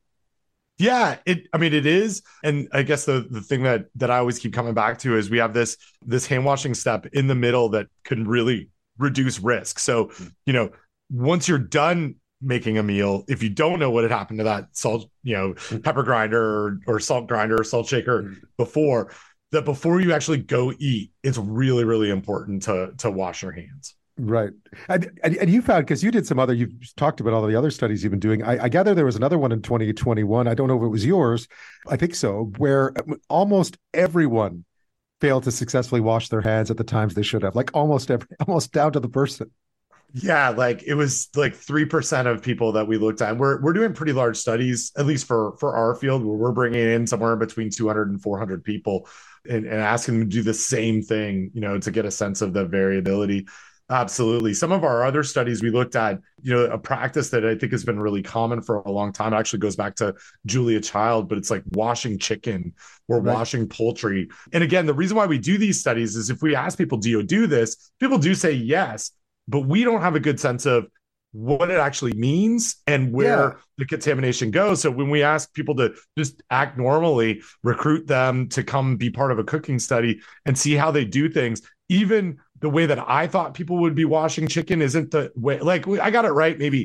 Yeah, it, I mean, it is. And I guess the, the thing that, that I always keep coming back to is we have this, this hand washing step in the middle that can really reduce risk. So, you know, once you're done making a meal, if you don't know what had happened to that salt, you know, pepper grinder or, or salt grinder or salt shaker before, that before you actually go eat, it's really, really important to to wash your hands. Right. And, and, and you found, because you did some other, you've talked about all the other studies you've been doing. I, I gather there was another one in twenty twenty-one. I don't know if it was yours. I think so, where almost everyone failed to successfully wash their hands at the times they should have, like almost every, almost down to the person. Yeah, like it was like three percent of people that we looked at. We're we're doing pretty large studies, at least for for our field, where we're bringing in somewhere between two hundred and four hundred people and, and asking them to do the same thing, you know, to get a sense of the variability. Absolutely. Some of our other studies we looked at, you know, a practice that I think has been really common for a long time. It actually goes back to Julia Child, but it's like washing chicken or right. washing poultry. And again, the reason why we do these studies is if we ask people, do you do this? People do say yes, but we don't have a good sense of what it actually means and where yeah. the contamination goes. So when we ask people to just act normally, recruit them to come be part of a cooking study and see how they do things, even the way that I thought people would be washing chicken isn't the way. Like I got it right maybe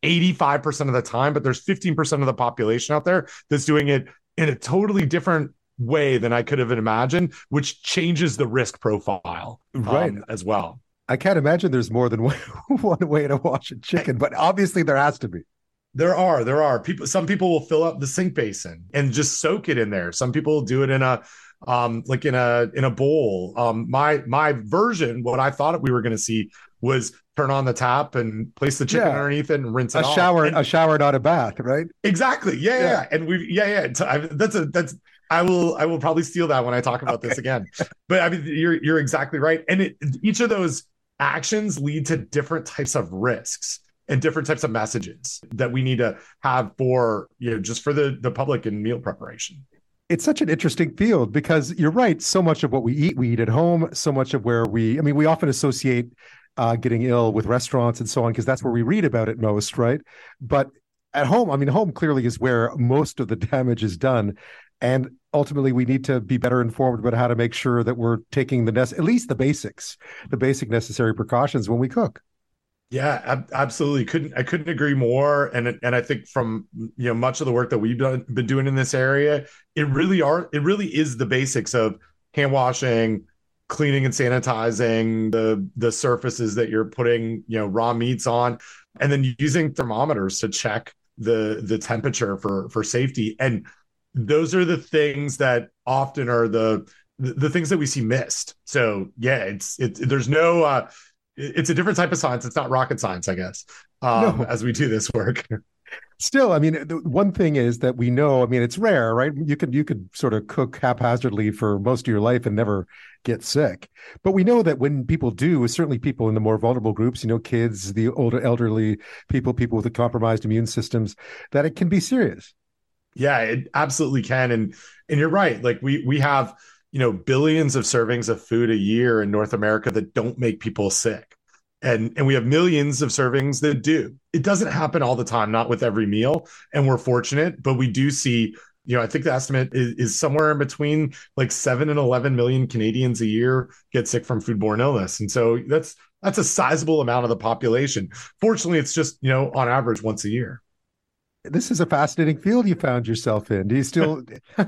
eighty-five percent of the time, but there's fifteen percent of the population out there that's doing it in a totally different way than I could have imagined, which changes the risk profile right. um, as well. I can't imagine there's more than one, one way to wash a chicken, but obviously there has to be. There are, there are people. Some people will fill up the sink basin and just soak it in there. Some people do it in a, um, like in a in a bowl. Um, my my version, what I thought we were going to see was turn on the tap and place the chicken yeah. underneath it and rinse it a off. shower, and, a shower, not a bath, right? Exactly. Yeah, yeah. yeah. And we, yeah, yeah. So I, that's a that's. I will I will probably steal that when I talk about okay. this again. But I mean, you're you're exactly right. And it, each of those actions lead to different types of risks and different types of messages that we need to have for, you know, just for the, the public in meal preparation. It's such an interesting field because you're right. So much of what we eat, we eat at home. So much of where we, I mean, we often associate uh, getting ill with restaurants and so on, because that's where we read about it most, right? But at home, I mean, home clearly is where most of the damage is done. And ultimately, we need to be better informed about how to make sure that we're taking the nec- at least the basics, the basic necessary precautions when we cook. Yeah, ab- absolutely. Couldn't I couldn't agree more. And and I think from you know much of the work that we've done, been doing in this area, it really are it really is the basics of hand washing, cleaning and sanitizing the the surfaces that you're putting you know raw meats on, and then using thermometers to check the the temperature for for safety. And those are the things that often are the, the the things that we see missed. So yeah, it's it's there's no uh, it's a different type of science. It's not rocket science, I guess, um, no. as we do this work. Still, I mean, the one thing is that we know. I mean, it's rare, right? You could you could sort of cook haphazardly for most of your life and never get sick. But we know that when people do, certainly people in the more vulnerable groups, you know, kids, the older elderly people, people with compromised immune systems, that it can be serious. Yeah, it absolutely can. And and you're right. Like we we have, you know, billions of servings of food a year in North America that don't make people sick. And and we have millions of servings that do. It doesn't happen all the time, not with every meal. And we're fortunate, but we do see, you know, I think the estimate is, is somewhere in between like seven and eleven million Canadians a year get sick from foodborne illness. And so that's that's a sizable amount of the population. Fortunately, it's just, you know, on average once a year. This is a fascinating field you found yourself in. Do you still,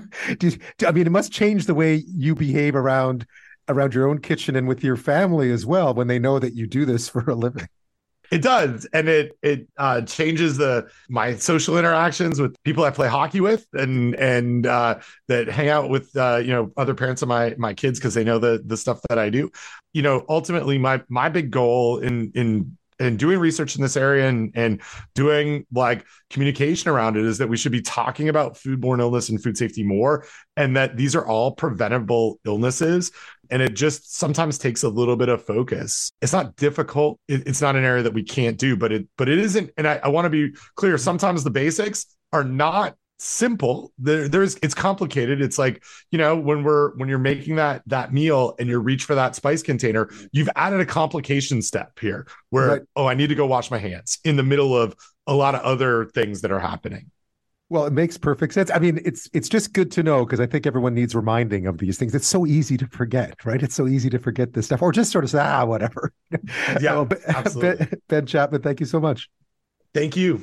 do you, I mean, it must change the way you behave around, around your own kitchen and with your family as well, when they know that you do this for a living. It does. And it, it uh, changes the, my social interactions with people I play hockey with and, and uh, that hang out with, uh, you know, other parents of my, my kids, cause they know the, the stuff that I do. You know, ultimately my, my big goal in, in, and doing research in this area and, and doing like communication around it is that we should be talking about foodborne illness and food safety more, and that these are all preventable illnesses. And it just sometimes takes a little bit of focus. It's not difficult. It, it's not an area that we can't do, but it, but it isn't. And I, I want to be clear. Sometimes the basics are not simple. There, there's, it's complicated. It's like, you know, when we're, when you're making that, that meal and you reach for that spice container, you've added a complication step here where, right. oh, I need to go wash my hands in the middle of a lot of other things that are happening. Well, it makes perfect sense. I mean, it's, it's just good to know, because I think everyone needs reminding of these things. It's so easy to forget, right? It's so easy to forget this stuff, or just sort of say, ah, whatever. Yeah, oh, ben, absolutely. Ben, Ben Chapman, thank you so much. Thank you.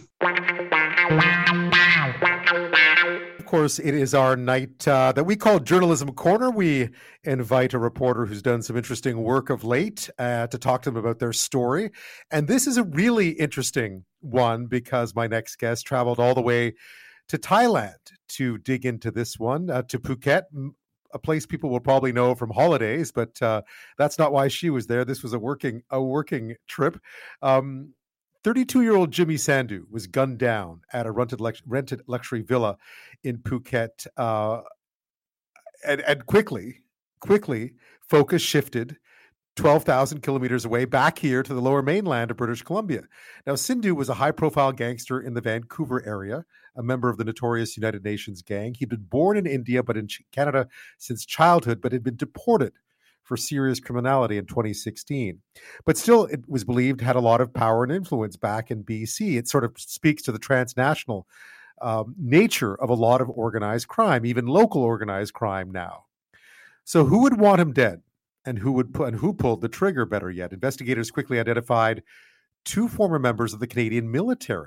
Of course, it is our night uh, that we call Journalism Corner. We invite a reporter who's done some interesting work of late uh, to talk to them about their story. And this is a really interesting one, because my next guest traveled all the way to Thailand to dig into this one, uh, to Phuket, a place people will probably know from holidays, but uh, that's not why she was there. This was a working a working trip. Um, thirty-two-year-old Jimmy Sandhu was gunned down at a rented, lux- rented luxury villa in Phuket. Uh, and, and quickly, quickly, focus shifted twelve thousand kilometers away back here to the lower mainland of British Columbia. Now, Sandhu was a high-profile gangster in the Vancouver area, a member of the notorious United Nations gang. He'd been born in India, but in Canada since childhood, but had been deported for serious criminality in twenty sixteen. But still, it was believed had a lot of power and influence back in B C. It sort of speaks to the transnational um, nature of a lot of organized crime, even local organized crime now. So who would want him dead? And who would pu- and who pulled the trigger, better yet? Investigators quickly identified two former members of the Canadian military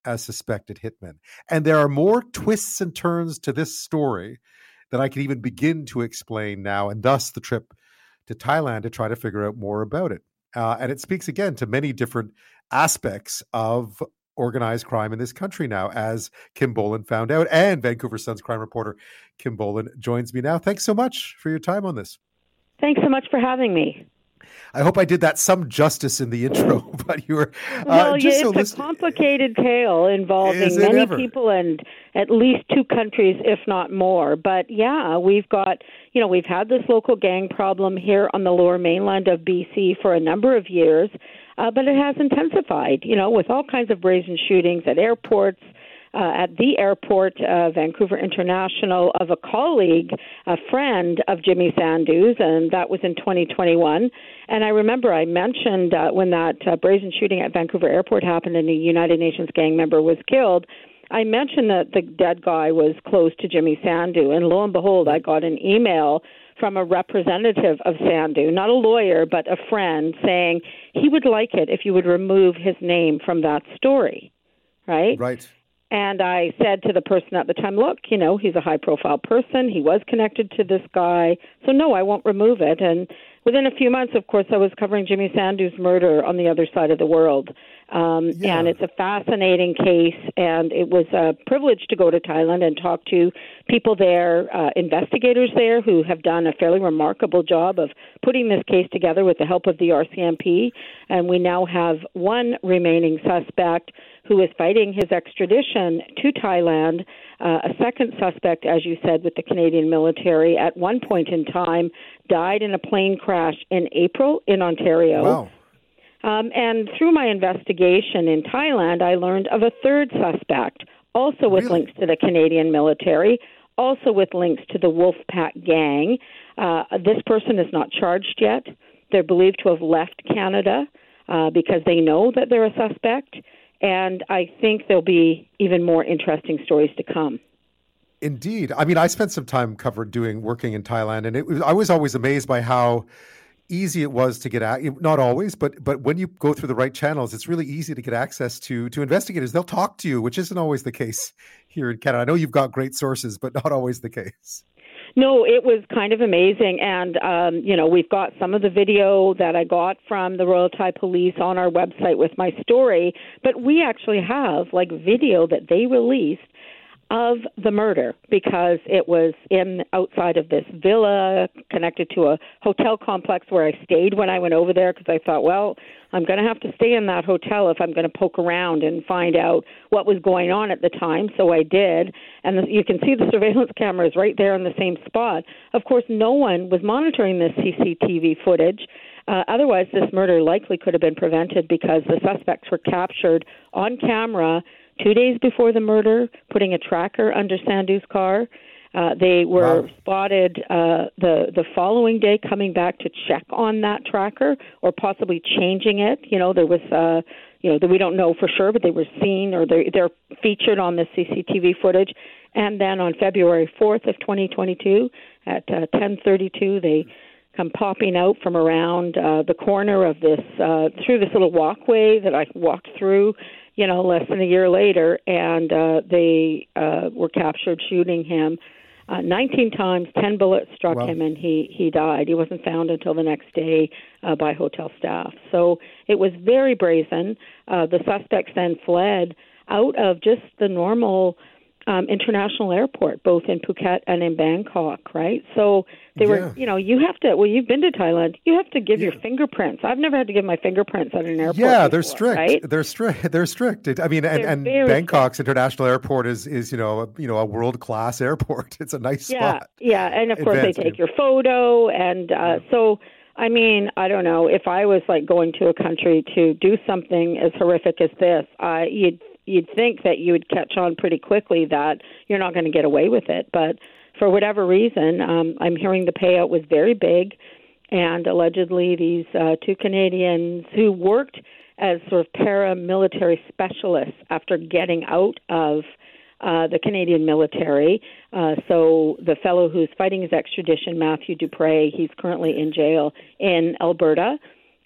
as suspected hitmen. And there are more twists and turns to this story than I can even begin to explain now, and thus the trip to Thailand to try to figure out more about it. Uh, and it speaks again to many different aspects of organized crime in this country now, as Kim Bolan found out. And Vancouver Sun's crime reporter Kim Bolan joins me now. Thanks so much for your time on this. Thanks so much for having me. I hope I did that some justice in the intro, but you were... Uh, well, just yeah, so it's a listen- complicated tale involving many ever? people and at least two countries, if not more. But yeah, we've got, you know, we've had this local gang problem here on the lower mainland of B C for a number of years, uh, but it has intensified, you know, with all kinds of brazen shootings at airports, Uh, at the airport, uh, Vancouver International, of a colleague, a friend of Jimmy Sandhu's, and that was in twenty twenty-one. And I remember I mentioned uh, when that uh, brazen shooting at Vancouver Airport happened and a United Nations gang member was killed, I mentioned that the dead guy was close to Jimmy Sandhu, and lo and behold, I got an email from a representative of Sandhu, not a lawyer, but a friend, saying he would like it if you would remove his name from that story, right? Right. And I said to the person at the time, look, you know, he's a high-profile person. He was connected to this guy. So, no, I won't remove it. And within a few months, of course, I was covering Jimmy Sandhu's murder on the other side of the world. Um, Yeah. And it's a fascinating case. And it was a privilege to go to Thailand and talk to people there, uh, investigators there who have done a fairly remarkable job of putting this case together with the help of the R C M P. And we now have one remaining suspect who is fighting his extradition to Thailand, uh, a second suspect, as you said, with the Canadian military, at one point in time died in a plane crash in April in Ontario. Wow. Um, and through my investigation in Thailand, I learned of a third suspect, also with Really? links to the Canadian military, also with links to the Wolfpack gang. Uh, this person is not charged yet. They're believed to have left Canada uh, because they know that they're a suspect. And I think there'll be even more interesting stories to come. Indeed. I mean, I spent some time covered doing working in Thailand, and it was, I was always amazed by how easy it was to get at. Not always, but but when you go through the right channels, it's really easy to get access to to investigators. They'll talk to you, which isn't always the case here in Canada. I know you've got great sources, but not always the case. No, it was kind of amazing. And, um, you know, we've got some of the video that I got from the Royal Thai Police on our website with my story. But we actually have, like, video that they released of the murder because it was in outside of this villa connected to a hotel complex where I stayed when I went over there because I thought, well, I'm going to have to stay in that hotel if I'm going to poke around and find out what was going on at the time. So I did. And the, you can see the surveillance cameras right there in the same spot. Of course, no one was monitoring this C C T V footage. Uh, otherwise, this murder likely could have been prevented because the suspects were captured on camera two days before the murder, putting a tracker under Sandhu's car. Uh, they were wow. spotted uh, the the following day coming back to check on that tracker or possibly changing it. You know, there was, uh, you know, that we don't know for sure, but they were seen or they're, they're featured on the C C T V footage. And then on February fourth of twenty twenty-two at uh, ten thirty-two, they come popping out from around uh, the corner of this, uh, through this little walkway that I walked through, you know, less than a year later, and uh, they uh, were captured shooting him uh, nineteen times, ten bullets struck wow. him, and he, he died. He wasn't found until the next day uh, by hotel staff. So it was very brazen. Uh, the suspects then fled out of just the normal um, international airport, both in Phuket and in Bangkok, right? So they yeah. were, you know, you have to, well, you've been to Thailand, you have to give yeah. your fingerprints. I've never had to give my fingerprints at an airport. Yeah, before, they're strict. Right? They're strict. They're strict. It, I mean, and, and Bangkok's strict. International Airport is, is, you know, a, you know, a world-class airport. It's a nice yeah, spot. Yeah, and of course Advanced they take your photo. And uh, yeah. so, I mean, I don't know, if I was like going to a country to do something as horrific as this, uh, you'd you'd think that you would catch on pretty quickly that you're not going to get away with it. But for whatever reason, um, I'm hearing the payout was very big, and allegedly these uh, two Canadians who worked as sort of paramilitary specialists after getting out of uh, the Canadian military. Uh, so the fellow who's fighting his extradition, Matthew Dupre, he's currently in jail in Alberta.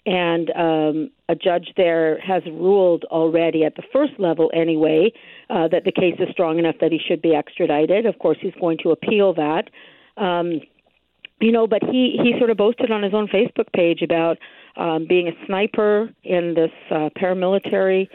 and um, a judge there has ruled already at the first level anyway uh, that the case is strong enough that he should be extradited. Of course, he's going to appeal that. Um, you know, but he, he sort of boasted on his own Facebook page about um, being a sniper in this uh, paramilitary,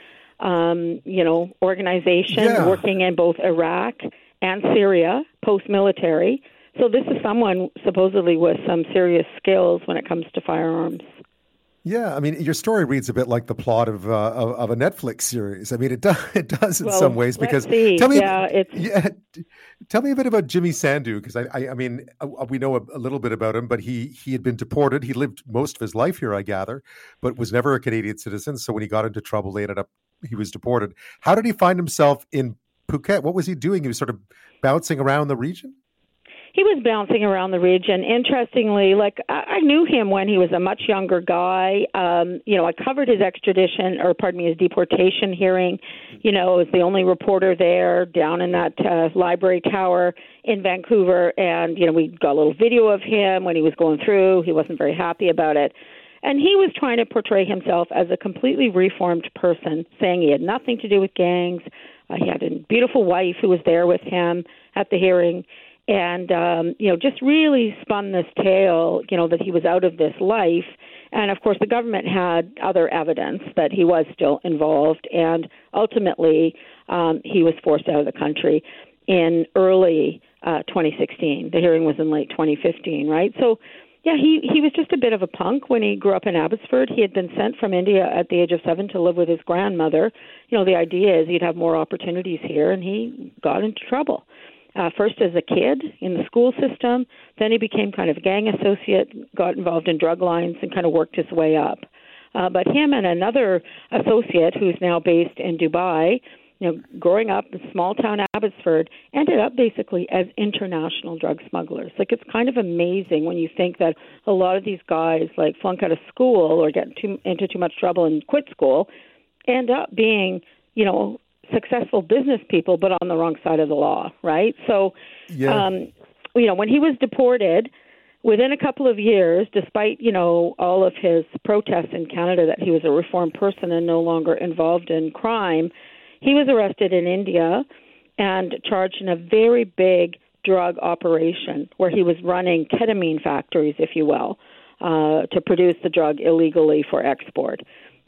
um, you know, organization yeah. working in both Iraq and Syria, post-military. So this is someone supposedly with some serious skills when it comes to firearms. Yeah, I mean, your story reads a bit like the plot of uh, of, of a Netflix series. I mean, it does it does in well, some ways because let's see. tell me, yeah, it's yeah, tell me a bit about Jimmy Sandhu because I, I I mean we know a, a little bit about him, but he he had been deported. He lived most of his life here, I gather, but was never a Canadian citizen. So when he got into trouble, they ended up he was deported. How did he find himself in Phuket? What was he doing? He was sort of bouncing around the region. He was bouncing around the region. Interestingly, like I, I knew him when he was a much younger guy. Um, you know, I covered his extradition, or pardon me, his deportation hearing. You know, I was the only reporter there down in that uh, library tower in Vancouver. And, you know, we got a little video of him when he was going through. He wasn't very happy about it. And he was trying to portray himself as a completely reformed person, saying he had nothing to do with gangs. Uh, he had a beautiful wife who was there with him at the hearing. And, um, you know, just really spun this tale, you know, that he was out of this life. And, of course, the government had other evidence that he was still involved. And ultimately, um, he was forced out of the country in early uh, twenty sixteen. The hearing was in late twenty fifteen, right? So, yeah, he, he was just a bit of a punk when he grew up in Abbotsford. He had been sent from India at the age of seven to live with his grandmother. You know, the idea is he'd have more opportunities here, and he got into trouble. Uh, first as a kid in the school system, then he became kind of a gang associate, got involved in drug lines, and kind of worked his way up. Uh, but him and another associate who's now based in Dubai, you know, growing up in small-town Abbotsford, ended up basically as international drug smugglers. Like, it's kind of amazing when you think that a lot of these guys, like, flunk out of school or get too, into too much trouble and quit school, end up being, you know, successful business people, but on the wrong side of the law, right? So, yeah. um, you know, when he was deported, within a couple of years, despite, you know, all of his protests in Canada that he was a reformed person and no longer involved in crime, he was arrested in India and charged in a very big drug operation where he was running ketamine factories, if you will, uh, to produce the drug illegally for export.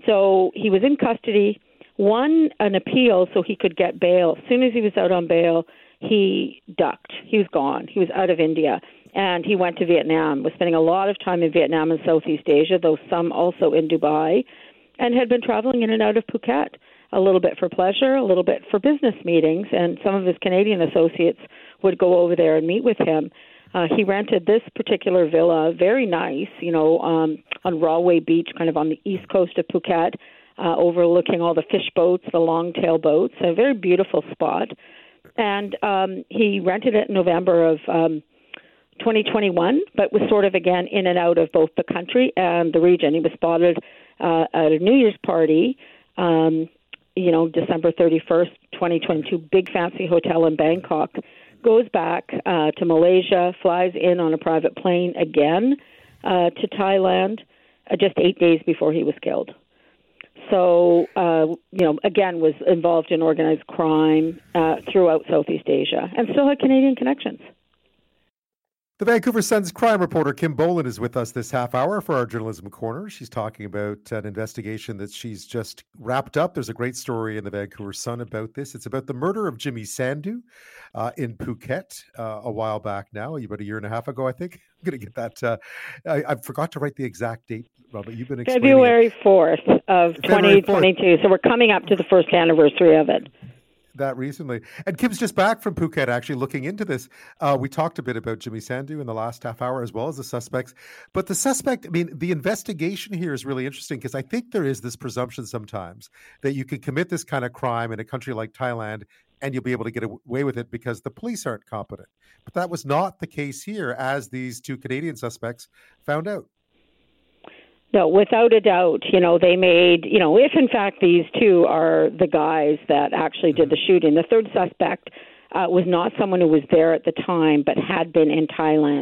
So he was in custody, won an appeal so he could get bail. As soon as he was out on bail, he ducked. He was gone. He was out of India. And he went to Vietnam, was spending a lot of time in Vietnam and Southeast Asia, though some also in Dubai, and had been traveling in and out of Phuket, a little bit for pleasure, a little bit for business meetings. And some of his Canadian associates would go over there and meet with him. Uh, he rented this particular villa, very nice, you know, um, on Rawway Beach, kind of on the east coast of Phuket, Uh, overlooking all the fish boats, the long-tail boats, a very beautiful spot. And um, he rented it in November of um, twenty twenty-one, but was sort of, again, in and out of both the country and the region. He was spotted uh, at a New Year's party, um, you know, December thirty-first, twenty twenty-two, big fancy hotel in Bangkok, goes back uh, to Malaysia, flies in on a private plane again uh, to Thailand uh, just eight days before he was killed. So, uh, you know, again, was involved in organized crime uh, throughout Southeast Asia and still had Canadian connections. The Vancouver Sun's crime reporter Kim Boland is with us this half hour for our Journalism Corner. She's talking about an investigation that she's just wrapped up. There's a great story in the Vancouver Sun about this. It's about the murder of Jimmy Sandhu uh, in Phuket uh, a while back now, about a year and a half ago, I think. I'm going to get that. Uh, I, I forgot to write the exact date, Robert. You've been explaining February fourth it. of twenty twenty-two. So we're coming up to the first anniversary of it. That recently. And Kim's just back from Phuket actually looking into this. Uh, we talked a bit about Jimmy Sandhu in the last half hour as well as the suspects. But the suspect, I mean, the investigation here is really interesting because I think there is this presumption sometimes that you can commit this kind of crime in a country like Thailand and you'll be able to get away with it because the police aren't competent. But that was not the case here, as these two Canadian suspects found out. No, without a doubt, you know, they made, you know, if in fact these two are the guys that actually did the shooting, the third suspect uh, was not someone who was there at the time, but had been in Thailand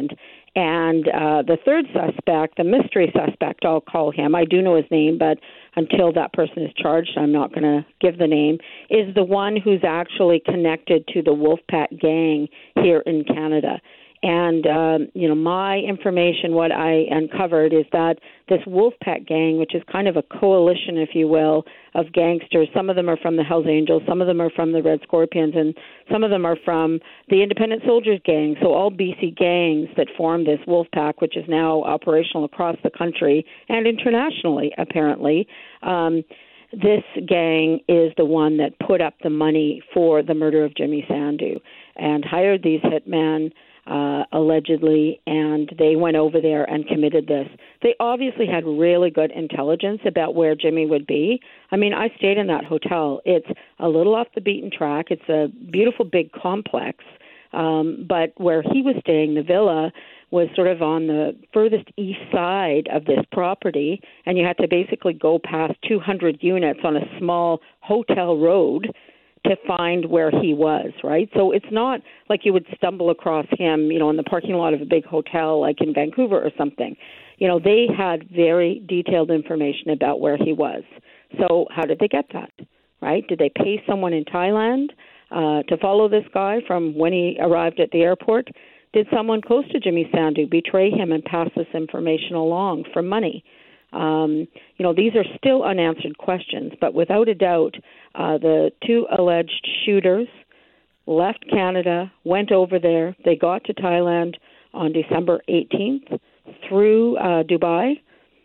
And uh, the third suspect, the mystery suspect, I'll call him, I do know his name, but until that person is charged, I'm not going to give the name, is the one who's actually connected to the Wolfpack gang here in Canada. And, um, you know, my information, what I uncovered is that this Wolfpack gang, which is kind of a coalition, if you will, of gangsters, some of them are from the Hells Angels, some of them are from the Red Scorpions, and some of them are from the Independent Soldiers gang. So all B C gangs that form this Wolfpack, which is now operational across the country and internationally, apparently. Um, this gang is the one that put up the money for the murder of Jimmy Sandu and hired these hitmen, Uh, allegedly, and they went over there and committed this. They obviously had really good intelligence about where Jimmy would be. I mean, I stayed in that hotel. It's a little off the beaten track. It's a beautiful big complex, um, but where he was staying, the villa, was sort of on the furthest east side of this property, and you had to basically go past two hundred units on a small hotel road to find where he was, right? So it's not like you would stumble across him, you know, in the parking lot of a big hotel like in Vancouver or something. You know, they had very detailed information about where he was. So how did they get that, right? Did they pay someone in Thailand uh, to follow this guy from when he arrived at the airport? Did someone close to Jimmy Sandu betray him and pass this information along for money? Um, you know, these are still unanswered questions, but without a doubt, uh, the two alleged shooters left Canada, went over there. They got to Thailand on December eighteenth through uh, Dubai,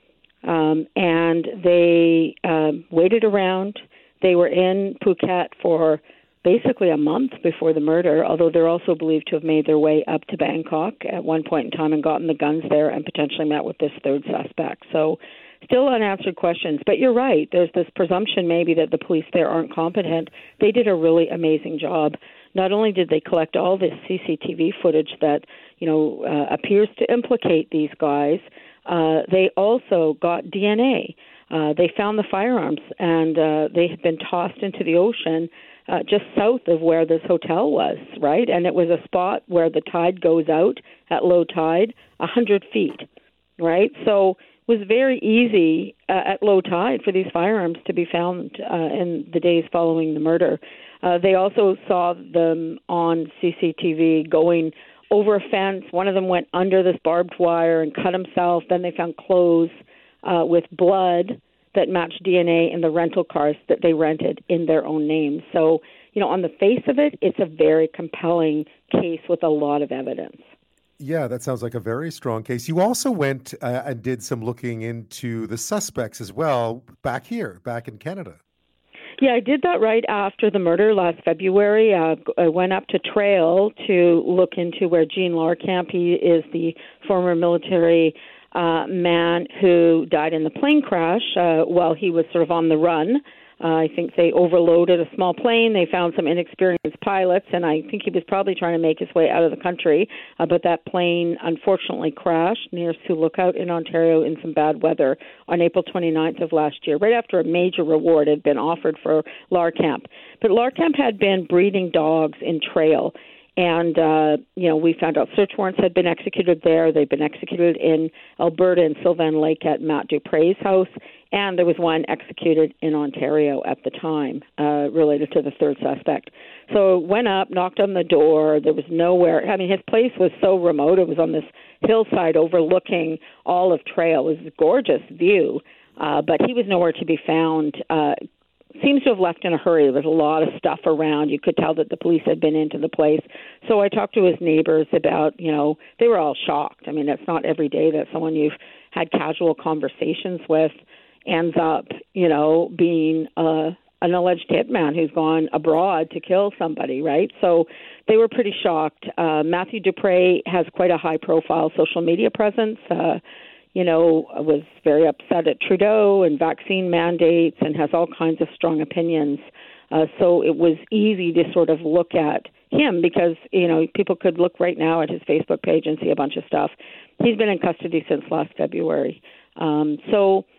um, and they uh, waited around. They were in Phuket for basically a month before the murder, although they're also believed to have made their way up to Bangkok at one point in time and gotten the guns there and potentially met with this third suspect. So still unanswered questions. But you're right. There's this presumption maybe that the police there aren't competent. They did a really amazing job. Not only did they collect all this C C T V footage that, you know, uh, appears to implicate these guys, uh, they also got D N A. Uh, they found the firearms, and uh, they had been tossed into the ocean Uh, just south of where this hotel was, right? And it was a spot where the tide goes out at low tide, one hundred feet, right? So it was very easy uh, at low tide for these firearms to be found uh, in the days following the murder. Uh, they also saw them on C C T V going over a fence. One of them went under this barbed wire and cut himself. Then they found clothes uh, with blood that matched D N A in the rental cars that they rented in their own names. So, you know, on the face of it, it's a very compelling case with a lot of evidence. Yeah, that sounds like a very strong case. You also went uh, and did some looking into the suspects as well back here, back in Canada. Yeah, I did that right after the murder last February. Uh, I went up to Trail to look into where Gene Larkamp, he is the former military Uh, man who died in the plane crash uh, while he was sort of on the run. Uh, I think they overloaded a small plane. They found some inexperienced pilots, and I think he was probably trying to make his way out of the country. Uh, but that plane unfortunately crashed near Sioux Lookout in Ontario in some bad weather on April twenty-ninth of last year, right after a major reward had been offered for Larkamp. But Larkamp had been breeding dogs in Trail. And, uh, you know, we found out search warrants had been executed there. They've been executed in Alberta and Sylvan Lake at Matt Dupre's house. And there was one executed in Ontario at the time uh, related to the third suspect. So went up, knocked on the door. There was nowhere. I mean, his place was so remote. It was on this hillside overlooking all of Trail. It was a gorgeous view, uh, but he was nowhere to be found. Uh Seems to have left in a hurry. There was a lot of stuff around. You could tell that the police had been into the place. So I talked to his neighbors about, you know, they were all shocked. I mean, it's not every day that someone you've had casual conversations with ends up, you know, being uh, an alleged hitman who's gone abroad to kill somebody, right? So they were pretty shocked. Uh, Matthew Dupre has quite a high-profile social media presence. Uh you know, was very upset at Trudeau and vaccine mandates and has all kinds of strong opinions. Uh, so it was easy to sort of look at him because, you know, people could look right now at his Facebook page and see a bunch of stuff. He's been in custody since last February. Um, so,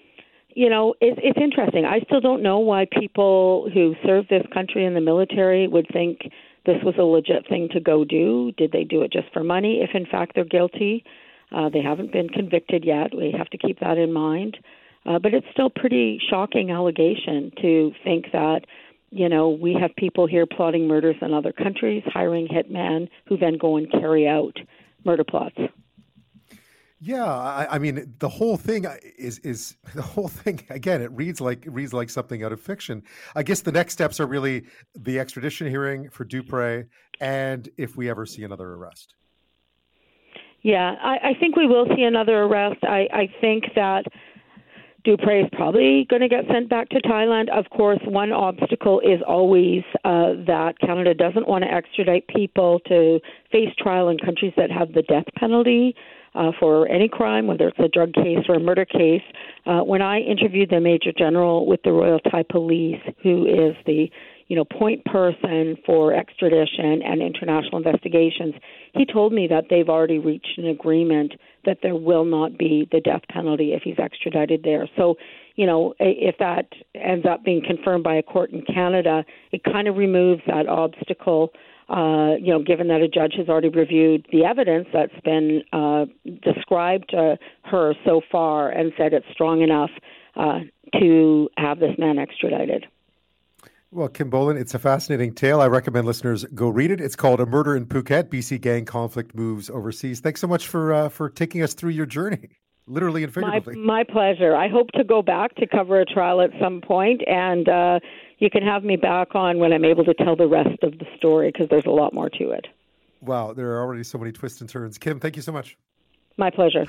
you know, it, it's interesting. I still don't know why people who serve this country in the military would think this was a legit thing to go do. Did they do it just for money if, in fact, they're guilty? Uh, they haven't been convicted yet. We have to keep that in mind. Uh, but it's still pretty shocking allegation to think that, you know, we have people here plotting murders in other countries, hiring hitmen who then go and carry out murder plots. Yeah, I, I mean, the whole thing is is the whole thing. Again, it reads like it reads like something out of fiction. I guess the next steps are really the extradition hearing for Dupre, and if we ever see another arrest. Yeah, I, I think we will see another arrest. I, I think that Dupre is probably going to get sent back to Thailand. Of course, one obstacle is always uh, that Canada doesn't want to extradite people to face trial in countries that have the death penalty uh, for any crime, whether it's a drug case or a murder case. Uh, when I interviewed the Major General with the Royal Thai Police, who is the you know, point person for extradition and international investigations, he told me that they've already reached an agreement that there will not be the death penalty if he's extradited there. So, you know, if that ends up being confirmed by a court in Canada, it kind of removes that obstacle, uh, you know, given that a judge has already reviewed the evidence that's been uh, described to her so far and said it's strong enough uh, to have this man extradited. Well, Kim Boland, it's a fascinating tale. I recommend listeners go read it. It's called A Murder in Phuket, B C Gang Conflict Moves Overseas. Thanks so much for uh, for taking us through your journey, literally and figuratively. My, my pleasure. I hope to go back to cover a trial at some point, and uh, you can have me back on when I'm able to tell the rest of the story, because there's a lot more to it. Wow, there are already so many twists and turns. Kim, thank you so much. My pleasure.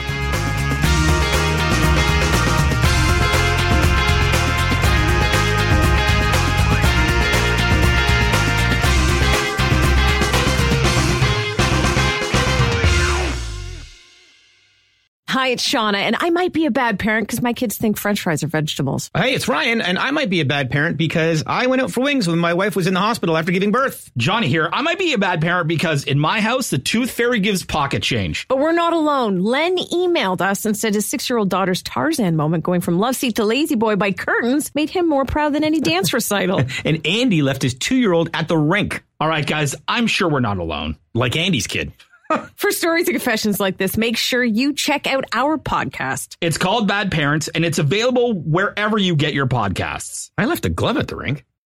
Hi, it's Shauna, and I might be a bad parent because my kids think French fries are vegetables. Hey, it's Ryan, and I might be a bad parent because I went out for wings when my wife was in the hospital after giving birth. Johnny here. I might be a bad parent because in my house, the tooth fairy gives pocket change. But we're not alone. Len emailed us and said his six-year-old daughter's Tarzan moment going from love seat to lazy boy by curtains made him more proud than any dance recital. And Andy left his two-year-old at the rink. All right, guys, I'm sure we're not alone. Like Andy's kid. For stories and confessions like this, make sure you check out our podcast. It's called Bad Parents, and it's available wherever you get your podcasts. I left a glove at the rink.